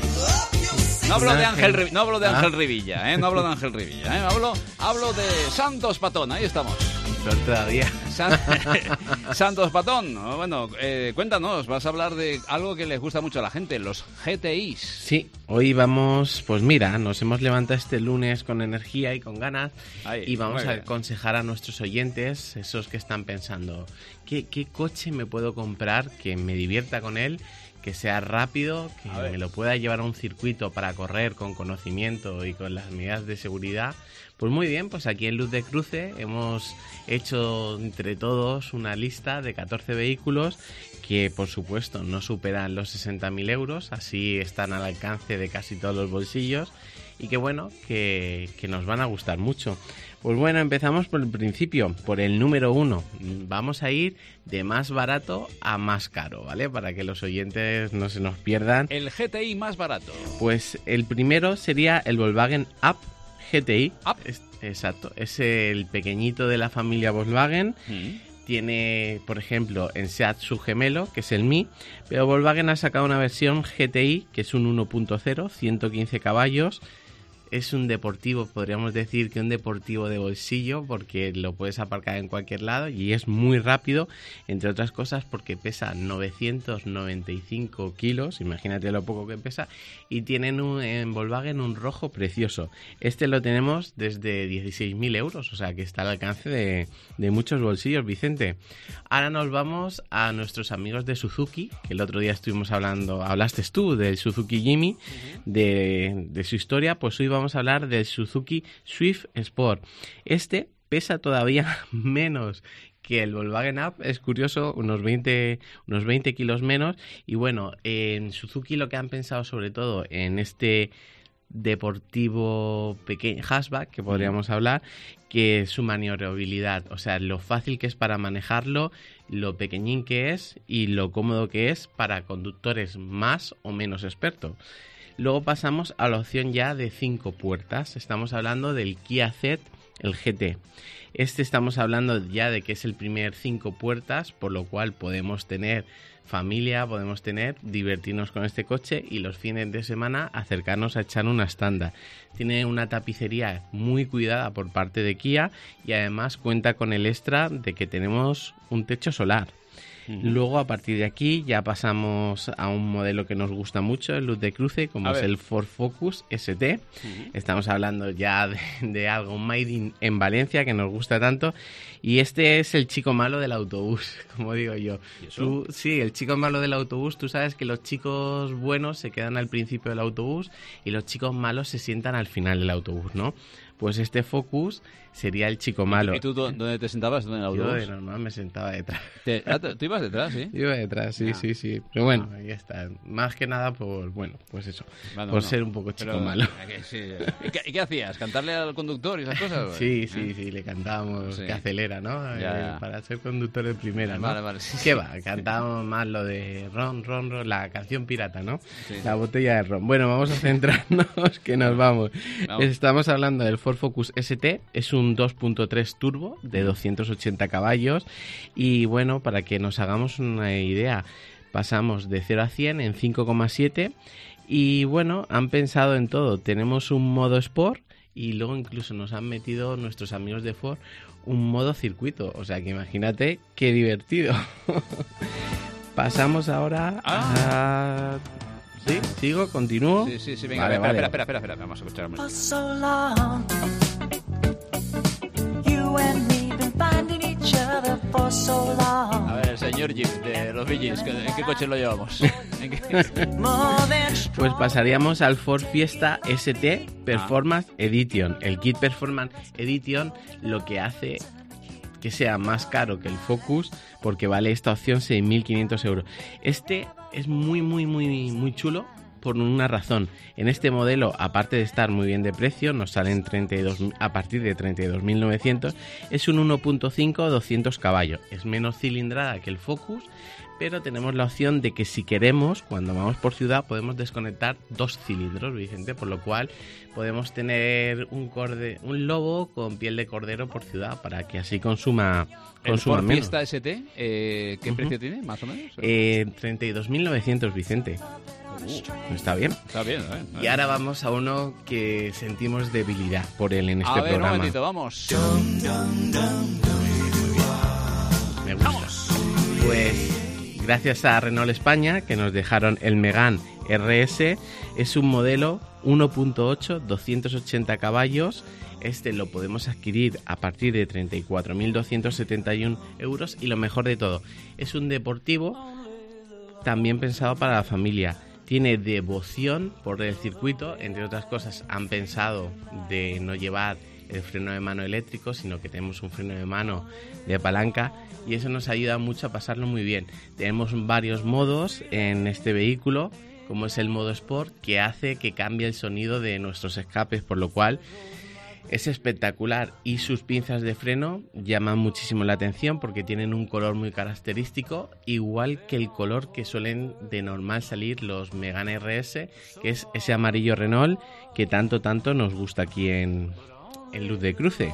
No hablo de Ángel, no hablo de Ángel Rivilla, ¿eh? No hablo de Ángel Rivilla, ¿eh? Hablo, hablo de Santos Patón, ahí estamos. Peor todavía. San... Santos Patón, bueno, eh, cuéntanos, vas a hablar de algo que les gusta mucho a la gente, los G T Is. Sí, hoy vamos, pues mira, nos hemos levantado este lunes con energía y con ganas. Ahí, y vamos a aconsejar a nuestros oyentes, esos que están pensando, ¿qué, qué coche me puedo comprar que me divierta con él? Que sea rápido, que me lo pueda llevar a un circuito para correr con conocimiento y con las medidas de seguridad. Pues muy bien, pues aquí en Luz de Cruce hemos hecho entre todos una lista de catorce vehículos que por supuesto no superan los sesenta mil euros, así están al alcance de casi todos los bolsillos y que bueno, que, que nos van a gustar mucho. Pues bueno, empezamos por el principio, por el número uno. Vamos a ir de más barato a más caro, ¿vale? Para que los oyentes no se nos pierdan. El G T I más barato. Pues el primero sería el Volkswagen Up G T I. Up. Es, exacto, es el pequeñito de la familia Volkswagen. Mm. Tiene, por ejemplo, en SEAT su gemelo, que es el Mi, pero Volkswagen ha sacado una versión G T I, que es un uno punto cero, ciento quince caballos. Es un deportivo, podríamos decir que un deportivo de bolsillo, porque lo puedes aparcar en cualquier lado y es muy rápido, entre otras cosas porque pesa novecientos noventa y cinco kilos, imagínate lo poco que pesa, y tienen un, en Volkswagen un rojo precioso. Este lo tenemos desde dieciséis mil euros, o sea que está al alcance de, de muchos bolsillos, Vicente. Ahora nos vamos a nuestros amigos de Suzuki, que el otro día estuvimos hablando, hablaste tú del Suzuki Jimmy, de, de su historia, pues hoy vamos Vamos a hablar del Suzuki Swift Sport. Este pesa todavía menos que el Volkswagen Up, es curioso, unos veinte, unos veinte kilos menos. Y bueno, en Suzuki lo que han pensado sobre todo en este deportivo pequeño hatchback, que podríamos hablar, que es su maniobrabilidad, o sea, lo fácil que es para manejarlo, lo pequeñín que es y lo cómodo que es para conductores más o menos expertos. Luego pasamos a la opción ya de cinco puertas. Estamos hablando del Kia Z, el G T. Este estamos hablando ya de que es el primer cinco puertas, por lo cual podemos tener familia, podemos tener, divertirnos con este coche y los fines de semana acercarnos a echar una estándar. Tiene una tapicería muy cuidada por parte de Kia y además cuenta con el extra de que tenemos un techo solar. Luego, a partir de aquí, ya pasamos a un modelo que nos gusta mucho, el Luz de Cruce, como es el Ford Focus S T. Uh-huh. Estamos hablando ya de, de algo made in, en Valencia, que nos gusta tanto. Y este es el chico malo del autobús, como digo yo. ¿Y eso? Tú, sí, el chico malo del autobús. Tú sabes que los chicos buenos se quedan al principio del autobús y los chicos malos se sientan al final del autobús, ¿no? Pues este Focus sería el chico malo. ¿Y tú dónde te sentabas? ¿En el autobús? Yo de normal me sentaba detrás. ¿Te, ah, ¿Tú ibas detrás, sí? Yo iba detrás, sí, ah. sí, sí. Pero bueno, ah. ahí está. Más que nada por, bueno, pues eso. Bueno, por no. ser un poco chico Pero, malo. Sí. ¿Y, qué, ¿Y qué hacías? ¿Cantarle al conductor y esas cosas? Sí, sí, sí. Le cantábamos sí. que acelera, ¿no? Ya. Eh, para ser conductor de primera, ¿no? Vale, vale. Sí, ¿Qué sí. va? Cantábamos más lo de ron, ron, ron, la canción pirata, ¿no? Sí, la sí. botella de ron. Bueno, vamos a centrarnos que nos vamos. vamos. Estamos hablando del Ford Focus S T. Es un dos punto tres turbo de doscientos ochenta caballos y bueno, para que nos hagamos una idea, pasamos de cero a cien en cinco coma siete y bueno, han pensado en todo. Tenemos un modo Sport y luego incluso nos han metido nuestros amigos de Ford un modo circuito, o sea que imagínate qué divertido. Pasamos ahora ah. a... ¿Sí? ¿Sigo? ¿Continúo? Sí, sí, sí, venga, vale, espera, vale. espera, espera, espera, vamos a escuchar más. A ver, el señor Jeep de los Bee Gees, ¿en qué coche lo llevamos? ¿En qué? Pues pasaríamos al Ford Fiesta S T Performance ah. Edition. El kit Performance Edition lo que hace que sea más caro que el Focus, porque vale esta opción seis mil quinientos euros. Este es muy, muy, muy, muy chulo, por una razón. En este modelo, aparte de estar muy bien de precio, nos salen treinta y dos, a partir de treinta y dos mil novecientos, es un uno punto cinco doscientos caballos. Es menos cilindrada que el Focus, pero tenemos la opción de que si queremos, cuando vamos por ciudad, podemos desconectar dos cilindros, Vicente, por lo cual podemos tener un, corde, un lobo con piel de cordero por ciudad para que así consuma, consuma ¿El Ford menos. Fiesta S T, eh, qué uh-huh. precio tiene, más o menos? Eh, treinta y dos mil novecientos, Vicente. Uh, ¿Está bien? Está bien, ¿eh? Y ahora vamos a uno que sentimos debilidad por él en este a ver, programa. Un momentito, vamos. Me gusta. Vamos. Pues gracias a Renault España, que nos dejaron el Megane R S, es un modelo uno punto ocho, doscientos ochenta caballos. Este lo podemos adquirir a partir de treinta y cuatro mil doscientos setenta y uno euros y lo mejor de todo, es un deportivo también pensado para la familia. Tiene devoción por el circuito, entre otras cosas han pensado de no llevar el freno de mano eléctrico, sino que tenemos un freno de mano de palanca y eso nos ayuda mucho a pasarlo muy bien. Tenemos varios modos en este vehículo, como es el modo Sport, que hace que cambie el sonido de nuestros escapes, por lo cual es espectacular y sus pinzas de freno llaman muchísimo la atención porque tienen un color muy característico, igual que el color que suelen de normal salir los Megane R S, que es ese amarillo Renault que tanto tanto nos gusta aquí en, en Luz de Cruce.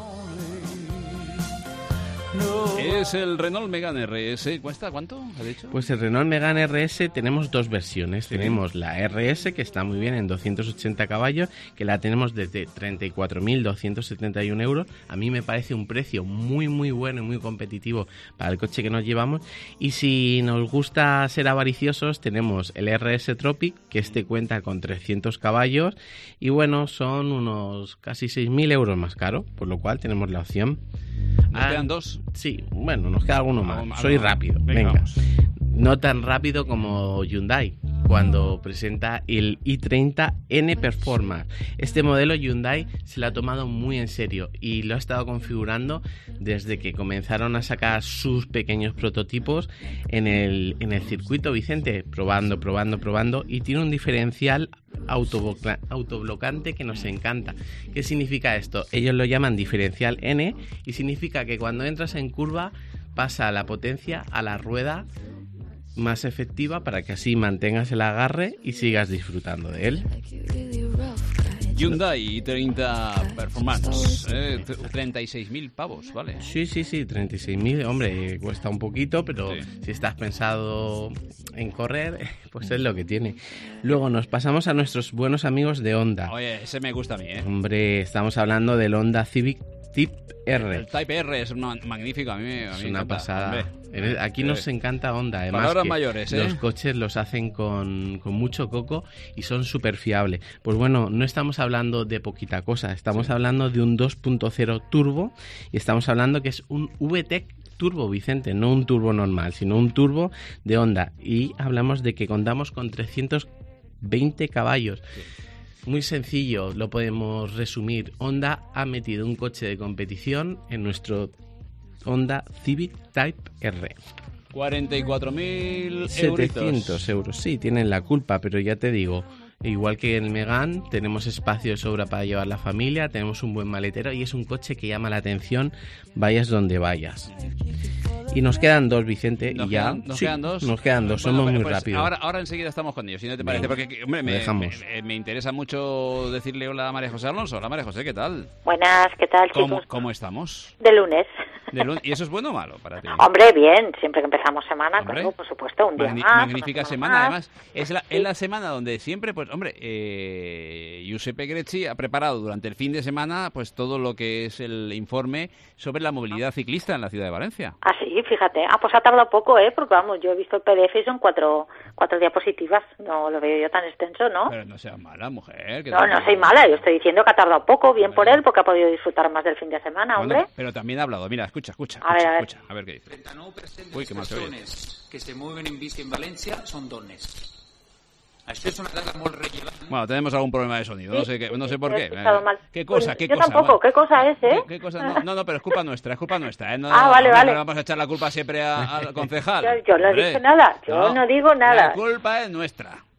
Es el Renault Megane R S. ¿Cuesta cuánto, ha dicho? Pues el Renault Megane R S tenemos dos versiones. Sí. Tenemos la R S, que está muy bien, en doscientos ochenta caballos, que la tenemos desde treinta y cuatro mil doscientos setenta y uno euros. A mí me parece un precio muy, muy bueno y muy competitivo para el coche que nos llevamos. Y si nos gusta ser avariciosos, tenemos el R S Tropic, que este cuenta con trescientos caballos. Y bueno, son unos casi seis mil euros más caro, por lo cual tenemos la opción. ¿Nos ah, quedan dos? Sí, bueno, nos queda alguno más. Vamos, Soy vamos. rápido, venga. venga. No tan rápido como Hyundai cuando presenta el i treinta N Performance. Este modelo Hyundai se lo ha tomado muy en serio y lo ha estado configurando desde que comenzaron a sacar sus pequeños prototipos en el, en el circuito, Vicente, probando, probando, probando, y tiene un diferencial autobloca- autoblocante que nos encanta. ¿Qué significa esto? Ellos lo llaman diferencial N y significa que cuando entras en curva pasa la potencia a la rueda más efectiva para que así mantengas el agarre y sigas disfrutando de él. Hyundai i treinta Performance, eh, treinta y seis mil pavos, ¿vale? Sí, sí, sí, treinta y seis mil, hombre, cuesta un poquito, pero sí. Si estás pensado en correr, pues es lo que tiene. Luego nos pasamos a nuestros buenos amigos de Honda. Oye, ese me gusta a mí, ¿eh? Hombre, estamos hablando del Honda Civic Type R. El Type R es una, magnífico, a mí, a mí es me una encanta. pasada. Hombre. Aquí nos encanta Honda, además Palabras que mayores, ¿eh? Los coches los hacen con, con mucho coco y son súper fiables. Pues bueno, no estamos hablando de poquita cosa, estamos sí. hablando de un dos punto cero turbo y estamos hablando que es un V TEC turbo, Vicente, no un turbo normal, sino un turbo de Honda, y hablamos de que contamos con trescientos veinte caballos. Sí. Muy sencillo, lo podemos resumir. Honda ha metido un coche de competición en nuestro Honda Civic Type R. cuarenta y cuatro mil setecientos euros, sí, tienen la culpa, pero ya te digo, igual que en el Megane, tenemos espacio de sobra para llevar la familia, tenemos un buen maletero y es un coche que llama la atención, vayas donde vayas. Y nos quedan dos, Vicente, nos y ya... Quedan, nos sí, quedan dos. Nos quedan dos, bueno, somos bueno, muy pues rápidos. Ahora, ahora enseguida estamos con ellos, si no te parece, Venga, porque hombre, me, me, me interesa mucho decirle hola a María José Alonso. Hola, María José, ¿qué tal? Buenas, ¿qué tal, chicos? ¿Cómo, cómo estamos? De lunes. De lunes. ¿Y eso es bueno o malo para ti? Hombre, bien, siempre que empezamos semana, hombre, claro, por supuesto, un día magni- más. Magnífica semana, más. además. Es la, es la semana donde siempre, pues, hombre, eh, Giuseppe Greci ha preparado durante el fin de semana, pues, todo lo que es el informe sobre la movilidad ciclista en la ciudad de Valencia. Ah, sí, fíjate. Ah, pues ha tardado poco, ¿eh? Porque, vamos, yo he visto el P D F y son cuatro, cuatro diapositivas. No lo veo yo tan extenso, ¿no? Pero no seas mala, mujer. Que no, no soy mala. Yo estoy diciendo que ha tardado poco, bien por él, porque ha podido disfrutar más del fin de semana, hombre. Bueno, pero también ha hablado. Mira, escucha, escucha, a escucha, ver, a ver. escucha. A ver qué dice. Uy, qué mal se oye. Que se mueven en bici en Valencia son dones. Això és una dada molt rellevant. Bueno, tenemos algún problema de sonido, sí, no sé qué, no sé por qué. Mal. ¿Qué cosa? Pues ¿Qué yo cosa? tampoco, ¿qué cosa es, eh? ¿Qué, qué cosa? No, no, no, pero es culpa nuestra, es culpa nuestra, ¿eh? No, ah, vale, no, vale. No vamos a echar la culpa siempre a, al concejal. Yo, yo no he dicho nada, yo no, no digo nada. La culpa es nuestra.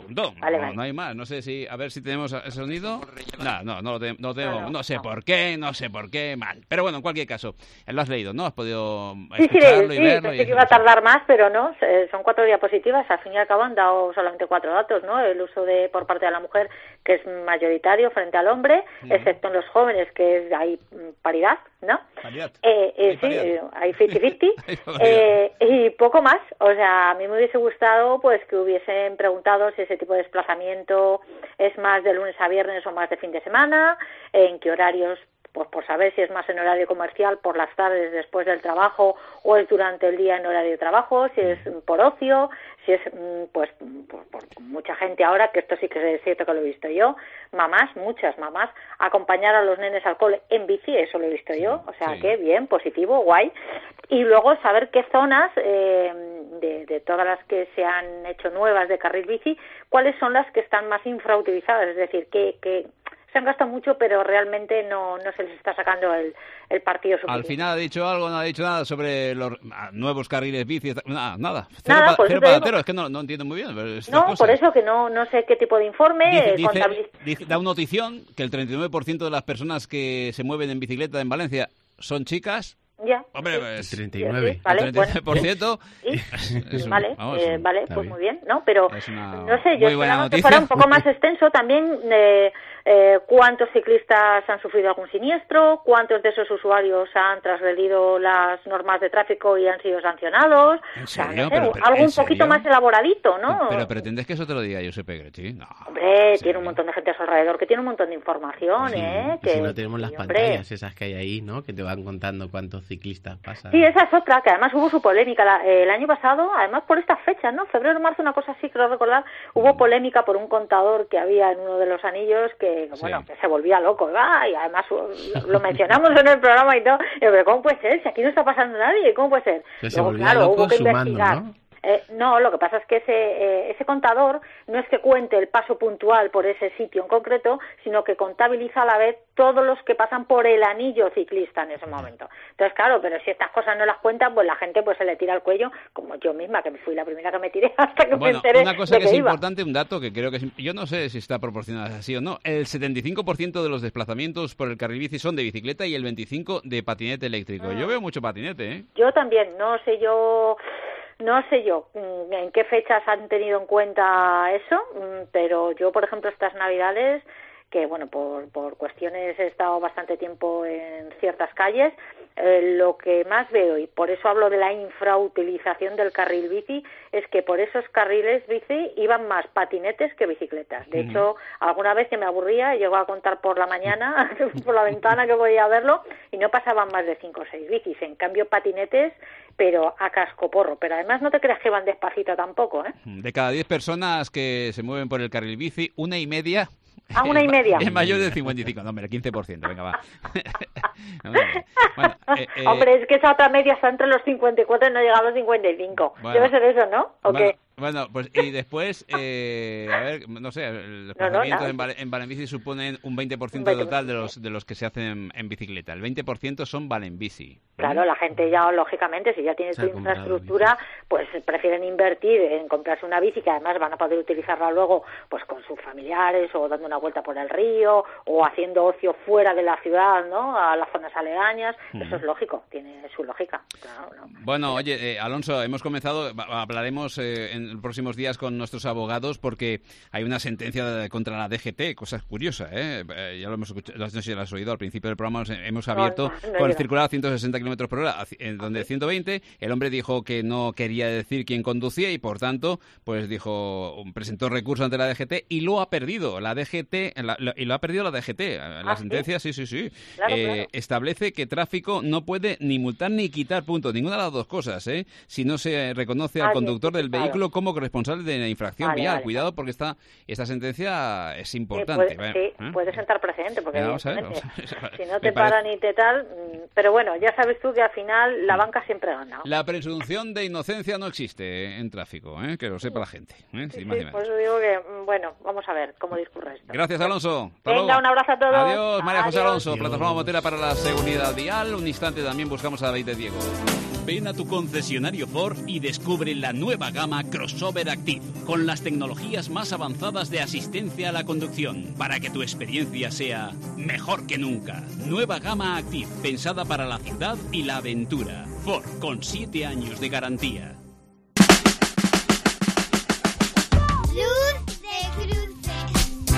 punto. Vale, no, vale. no hay más. No sé si, a ver si tenemos el sonido. No, no, no lo te- no tengo, No, no, no, sé no. por qué, no sé por qué, mal. Pero bueno, en cualquier caso, lo has leído, ¿no? Has podido Sí, sí, escucharlo y sí, verlo. pensé y que iba a tardar más, pero no, se- son cuatro diapositivas, al fin y al cabo han dado solamente cuatro datos, ¿no? El uso de por parte de la mujer, que es mayoritario frente al hombre, Mm. excepto en los jóvenes, que es hay mm, paridad, ¿no? Paridad. Eh, eh, Hay sí, paridad. eh, hay cincuenta cincuenta, Hay paridad. eh, y poco más, o sea, a mí me hubiese gustado pues que hubiesen preguntado si ese tipo de desplazamiento es más de lunes a viernes o más de fin de semana, en qué horarios, pues por saber si es más en horario comercial por las tardes después del trabajo o es durante el día en horario de trabajo, si es por ocio, si es mm, pues por, por mucha gente ahora, que esto sí que es cierto que lo he visto yo, mamás, muchas mamás, acompañar a los nenes al cole en bici, eso lo he visto yo, o sea sí. que bien, positivo, guay, y luego saber qué zonas eh, de, de todas las que se han hecho nuevas de carril bici, cuáles son las que están más infrautilizadas, es decir, que, que se han gastado mucho, pero realmente no, no se les está sacando el, el partido suficiente. Al final ha dicho algo, no ha dicho nada sobre los ah, nuevos carriles bici, nada, nada. Cero, Nada, pa- por cero eso te para digo. cero, es que no, no entiendo muy bien. pero estas No, cosas. por eso que no, no sé qué tipo de informe, Dice, eh, dice- contabiliz- dice- da una notición que el treinta y nueve por ciento de las personas que se mueven en bicicleta en Valencia son chicas. Ya. Hombre, sí. pues, treinta y nueve. Sí, vale, el treinta y nueve por ciento. Sí, es un- vale, vamos, eh, un- vale, está pues bien. muy bien, ¿no? Pero, Es una no sé, yo muy buena esperaba que noticia. fuera un poco más extenso también eh, eh, cuántos ciclistas han sufrido algún siniestro, cuántos de esos usuarios han transgredido las normas de tráfico y han sido sancionados. ¿En O sea, serio? no sé, Pero- pero- algo ¿en un poquito serio? más elaboradito, ¿no? Pero pretendes que eso te lo diga Josep Pegretti. No. Hombre, tiene un montón de gente a su alrededor que tiene un montón de información, ¿eh? Y Que, si no tenemos las y, hombre, pantallas esas que hay ahí, ¿no? Que te van contando cuántos ciclistas pasan. Sí, esa es otra, que además hubo su polémica la- eh, el año pasado, además por estas fechas, ¿no? Febrero, marzo, una cosa así, creo recordar, hubo polémica por un contador que había en uno de los anillos que, bueno, que se volvía loco, ¡ah! Y además uh, lo mencionamos en el programa y todo, y yo, pero ¿cómo puede ser? Si aquí no está pasando nadie, ¿cómo puede ser? Que se Luego, volvía claro, loco hubo que sumando, investigar. ¿no? Eh, no, lo que pasa es que ese, eh, ese contador no es que cuente el paso puntual por ese sitio en concreto, sino que contabiliza a la vez todos los que pasan por el anillo ciclista en ese momento. Entonces, claro, pero si estas cosas no las cuentan, pues la gente pues se le tira al cuello, como yo misma, que fui la primera que me tiré hasta que me Bueno, enteré una cosa de que, que es iba. importante, un dato que creo que es, yo no sé si está proporcionado así o no, el setenta y cinco por ciento de los desplazamientos por el carril bici son de bicicleta y el veinticinco por ciento de patinete eléctrico. Mm. Yo veo mucho patinete, ¿eh? Yo también, no sé yo, no sé yo mm, en qué fechas han tenido en cuenta eso, mm, pero yo, por ejemplo, estas Navidades, que bueno, por, por cuestiones he estado bastante tiempo en ciertas calles, eh, lo que más veo, y por eso hablo de la infrautilización del carril bici, es que por esos carriles bici iban más patinetes que bicicletas. De Ujú. hecho, alguna vez que me aburría, llegó a contar por la mañana, por la ventana que podía verlo, y no pasaban más de cinco o seis bicis. En cambio, patinetes, pero a cascoporro. Pero además no te creas que van despacito tampoco, ¿eh? De cada diez personas que se mueven por el carril bici, una y media... A una y media. Es mayor de cincuenta y cinco. No, hombre, el quince por ciento. Venga, va. Bueno, eh, eh, Hombre, es que esa otra media está entre los cincuenta y cuatro y no llega a los cincuenta y cinco. Bueno. Debe ser eso, ¿no? ¿O bueno, qué? bueno, pues y después, eh, a ver, no sé, los desplazamientos nada. en, Val- en Valenbici suponen un veinte por Un ciento veinte total de los de los que se hacen en, en bicicleta. El veinte por ciento son Valenbici. Claro, la gente ya, lógicamente, si ya tiene Se su ha comprado infraestructura, pues prefieren invertir en comprarse una bici que además van a poder utilizarla luego pues con sus familiares o dando una vuelta por el río o haciendo ocio fuera de la ciudad, ¿no? A las zonas aledañas. Ujú. Eso es lógico, tiene su lógica. Claro, ¿no? Bueno, oye, eh, Alonso, hemos comenzado, va- hablaremos eh, en los próximos días con nuestros abogados porque hay una sentencia de- contra la D G T, cosa curiosa, ¿eh? Eh, ya lo hemos escuchado, no sé si lo has oído, al principio del programa hemos- hemos abierto no, no he con el oído. circular a ciento sesenta kilómetros por hora, a ci- en donde ciento veinte, el hombre dijo que no quería decir quién conducía y por tanto, pues dijo, presentó recurso ante la D G T y lo ha perdido, la D G T, la- la- y lo ha perdido la D G T, la ¿Ah, sí? sentencia, sí, sí, sí, Claro, Eh, claro. establece que tráfico no puede ni multar ni quitar puntos, ninguna de las dos cosas, ¿eh? Si no se reconoce al Ah, conductor sí, del claro. vehículo como responsable de la infracción Vale, vial. vale, Cuidado porque esta, esta sentencia es Sí, importante. puede, ¿eh? sí, ¿Eh? puede sentar precedente, porque Venga, vamos a ver, evidentemente, vamos a ver. si no Me te parece- paran y te tal, mm, pero bueno, ya sabes tú que al final la banca siempre gana. La presunción de inocencia no existe en tráfico, ¿eh? Que lo sepa la gente. ¿eh? Sí, Sin más sí, ni por menos. eso digo que, mm, bueno, vamos a ver cómo discurre esto. Gracias, Alonso. Hasta Venga, luego. un abrazo a todos. Adiós, María José Adiós. Alonso, Plataforma Motera para la Seguridad Vial. Un instante también buscamos a David de Diego. Ven a tu concesionario Ford y descubre la nueva gama Crossover Active, con las tecnologías más avanzadas de asistencia a la conducción, para que tu experiencia sea mejor que nunca. Nueva gama Active, pensada para la ciudad y la aventura. Ford, con siete años de garantía. Luz de cruces.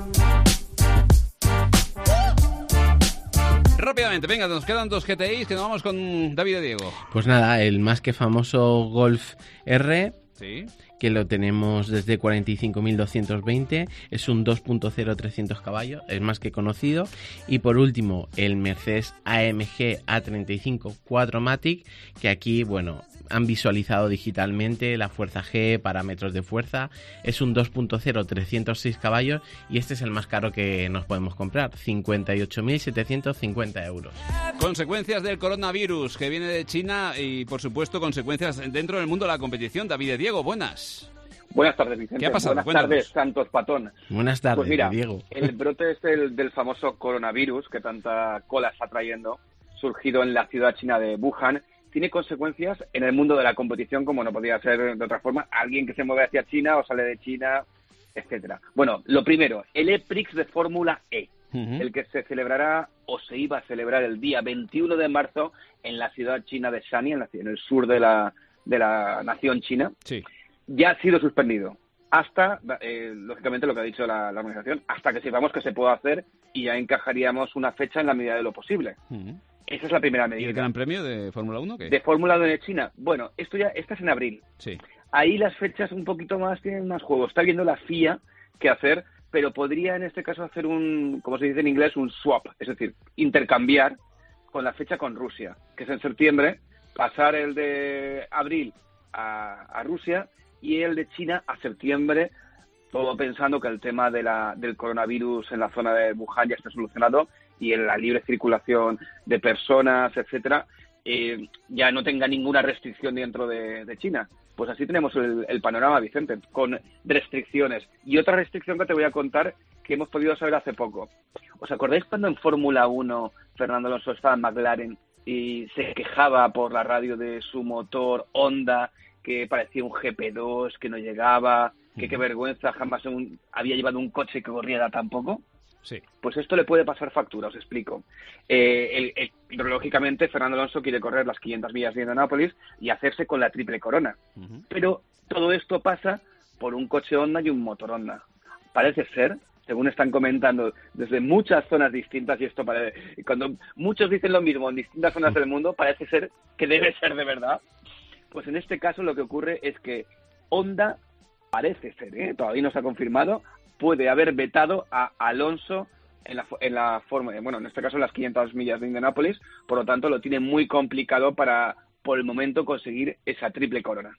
Rápidamente, venga, nos quedan dos G T Is que nos vamos con David y Diego. Pues nada, el más que famoso Golf R, sí, que lo tenemos desde cuarenta y cinco mil doscientos veinte, es un dos punto cero trescientos caballos, es más que conocido. Y por último, el Mercedes A M G A treinta y cinco cuatro matic, que aquí, bueno, han visualizado digitalmente la fuerza G, parámetros de fuerza. Es un dos punto cero trescientos seis caballos y este es el más caro que nos podemos comprar, cincuenta y ocho mil setecientos cincuenta euros. Consecuencias del coronavirus que viene de China y, por supuesto, consecuencias dentro del mundo de la competición. David y Diego, buenas. Buenas tardes, Vicente. ¿Qué ha pasado? Buenas Cuéntanos. tardes, Santos Patón. Buenas tardes, pues mira, Diego. El brote es el del famoso coronavirus que tanta cola está trayendo, surgido en la ciudad china de Wuhan. Tiene consecuencias en el mundo de la competición, como no podía ser de otra forma. Alguien que se mueve hacia China o sale de China, etcétera. Bueno, lo primero, el E-Prix de Fórmula E, uh-huh. el que se celebrará o se iba a celebrar el día veintiuno de marzo en la ciudad china de Shanghái, en, la, en el sur de la, de la nación china, sí. ya ha sido suspendido. Hasta, eh, lógicamente, lo que ha dicho la, la organización, hasta que sepamos que se puede hacer y ya encajaríamos una fecha en la medida de lo posible. Uh-huh. Esa es la primera medida. ¿Y el Gran Premio de Fórmula uno qué? De Fórmula uno de China. Bueno, esto ya esta es en abril. Sí. Ahí las fechas un poquito más tienen más juego. Está viendo la F I A qué hacer, pero podría en este caso hacer un, como se dice en inglés, un swap. Es decir, intercambiar con la fecha con Rusia, que es en septiembre, pasar el de abril a, a Rusia y el de China a septiembre, todo pensando que el tema de la, del coronavirus en la zona de Wuhan ya está solucionado y en la libre circulación de personas, etcétera, eh, ya no tenga ninguna restricción dentro de, de China. Pues así tenemos el, el panorama, Vicente, con restricciones. Y otra restricción que te voy a contar que hemos podido saber hace poco. ¿Os acordáis cuando en Fórmula uno Fernando Alonso estaba en McLaren y se quejaba por la radio de su motor Honda, que parecía un G P dos, que no llegaba, que qué vergüenza, jamás un, había llevado un coche que corriera tan poco? Sí. Pues esto le puede pasar factura, os explico. Eh, el, el, lógicamente, Fernando Alonso quiere correr las quinientas millas de Indianápolis y hacerse con la triple corona. Uh-huh. Pero todo esto pasa por un coche Honda y un motor Honda. Parece ser, según están comentando desde muchas zonas distintas, y esto parece, cuando muchos dicen lo mismo en distintas zonas del mundo, parece ser que debe ser de verdad. Pues en este caso lo que ocurre es que Honda, parece ser, ¿eh? todavía no se ha confirmado, puede haber vetado a Alonso en la, en la forma, bueno, en este caso en las quinientas millas de Indianápolis, por lo tanto lo tiene muy complicado para, por el momento, conseguir esa triple corona.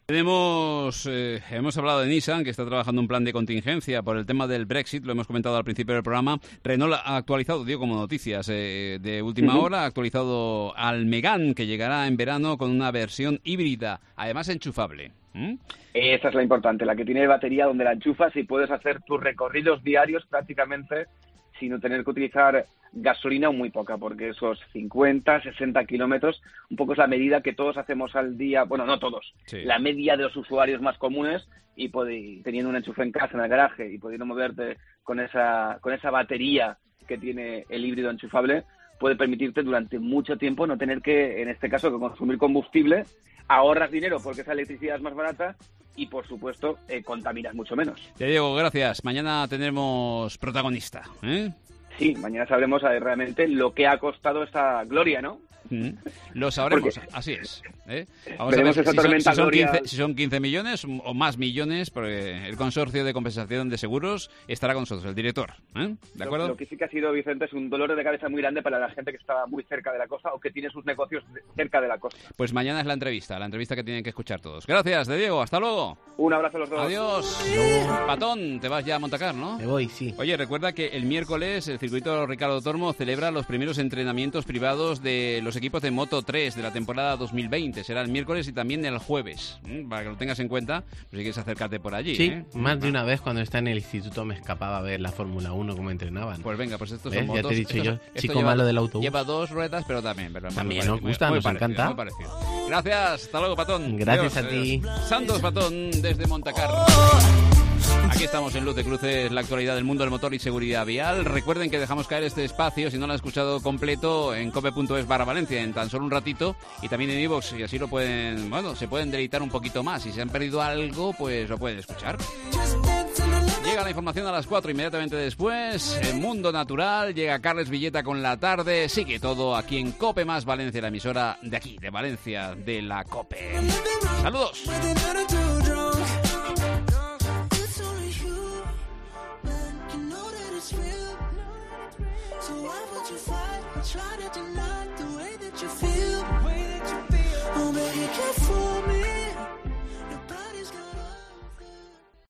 Tenemos, eh, hemos hablado de Nissan, que está trabajando un plan de contingencia por el tema del Brexit, lo hemos comentado al principio del programa. Renault ha actualizado, digo como noticias eh, de última uh-huh. hora, ha actualizado al Megane, que llegará en verano con una versión híbrida, además enchufable. ¿Mm? Esa es la importante, la que tiene batería donde la enchufas y puedes hacer tus recorridos diarios prácticamente sin tener que utilizar gasolina o muy poca, porque esos cincuenta, sesenta kilómetros, un poco es la medida que todos hacemos al día, bueno, no todos, sí. la media de los usuarios más comunes, y pod- teniendo un enchufe en casa, en el garaje, y pudiendo moverte con esa, con esa batería que tiene el híbrido enchufable, puede permitirte durante mucho tiempo no tener que, en este caso, que consumir combustible, ahorras dinero porque esa electricidad es más barata y, por supuesto, eh, contaminas mucho menos. Te digo, gracias. Mañana tendremos protagonista, ¿eh? Sí, mañana sabremos eh, realmente lo que ha costado esta gloria, ¿no? Mm. Lo sabremos, porque así es. ¿eh? Vamos veremos a ver esa si, son, si, son gloria... quince, si son quince millones o más millones, porque el consorcio de compensación de seguros estará con nosotros, el director. ¿eh? ¿De acuerdo? Lo, lo que sí que ha sido, Vicente, es un dolor de cabeza muy grande para la gente que está muy cerca de la costa o que tiene sus negocios cerca de la costa. Pues mañana es la entrevista, la entrevista que tienen que escuchar todos. Gracias, de Diego, hasta luego. Un abrazo a los dos. Adiós. Patón, te vas ya a Montacar, ¿no? Me voy, sí. Oye, recuerda que el miércoles el circuito Ricardo Tormo celebra los primeros entrenamientos privados de los equipos de Moto tres de la temporada dos mil veinte. Será el miércoles y también el jueves, ¿eh? Para que lo tengas en cuenta, pues si quieres acercarte por allí. Sí, ¿eh? más de una vez cuando estaba en el instituto me escapaba a ver la Fórmula uno cómo entrenaban. Pues venga, pues estos ¿Ves? son motos. Ya te he dicho estos, yo, esto chico lleva, malo del autobús. Lleva dos ruedas, pero también. Pero también muy nos gusta, muy nos parecido, encanta. muy parecido. Gracias, hasta luego, Patón. Gracias Adiós, a ti. adiós. Santos Patón, desde Montacarlo. Aquí estamos en Luz de Cruces, la actualidad del mundo del motor y seguridad vial. Recuerden que dejamos caer este espacio, si no lo han escuchado completo, en cope punto es barra Valencia, en tan solo un ratito, y también en iVoox, y así lo pueden, bueno, se pueden deleitar un poquito más. Si se han perdido algo, pues lo pueden escuchar. Llega la información a las cuatro, inmediatamente después, en Mundo Natural, llega Carles Villeta con la tarde, sigue todo aquí en Cope más Valencia, la emisora de aquí, de Valencia, de la Cope. ¡Saludos! So why would you fight or try to deny the way that you feel?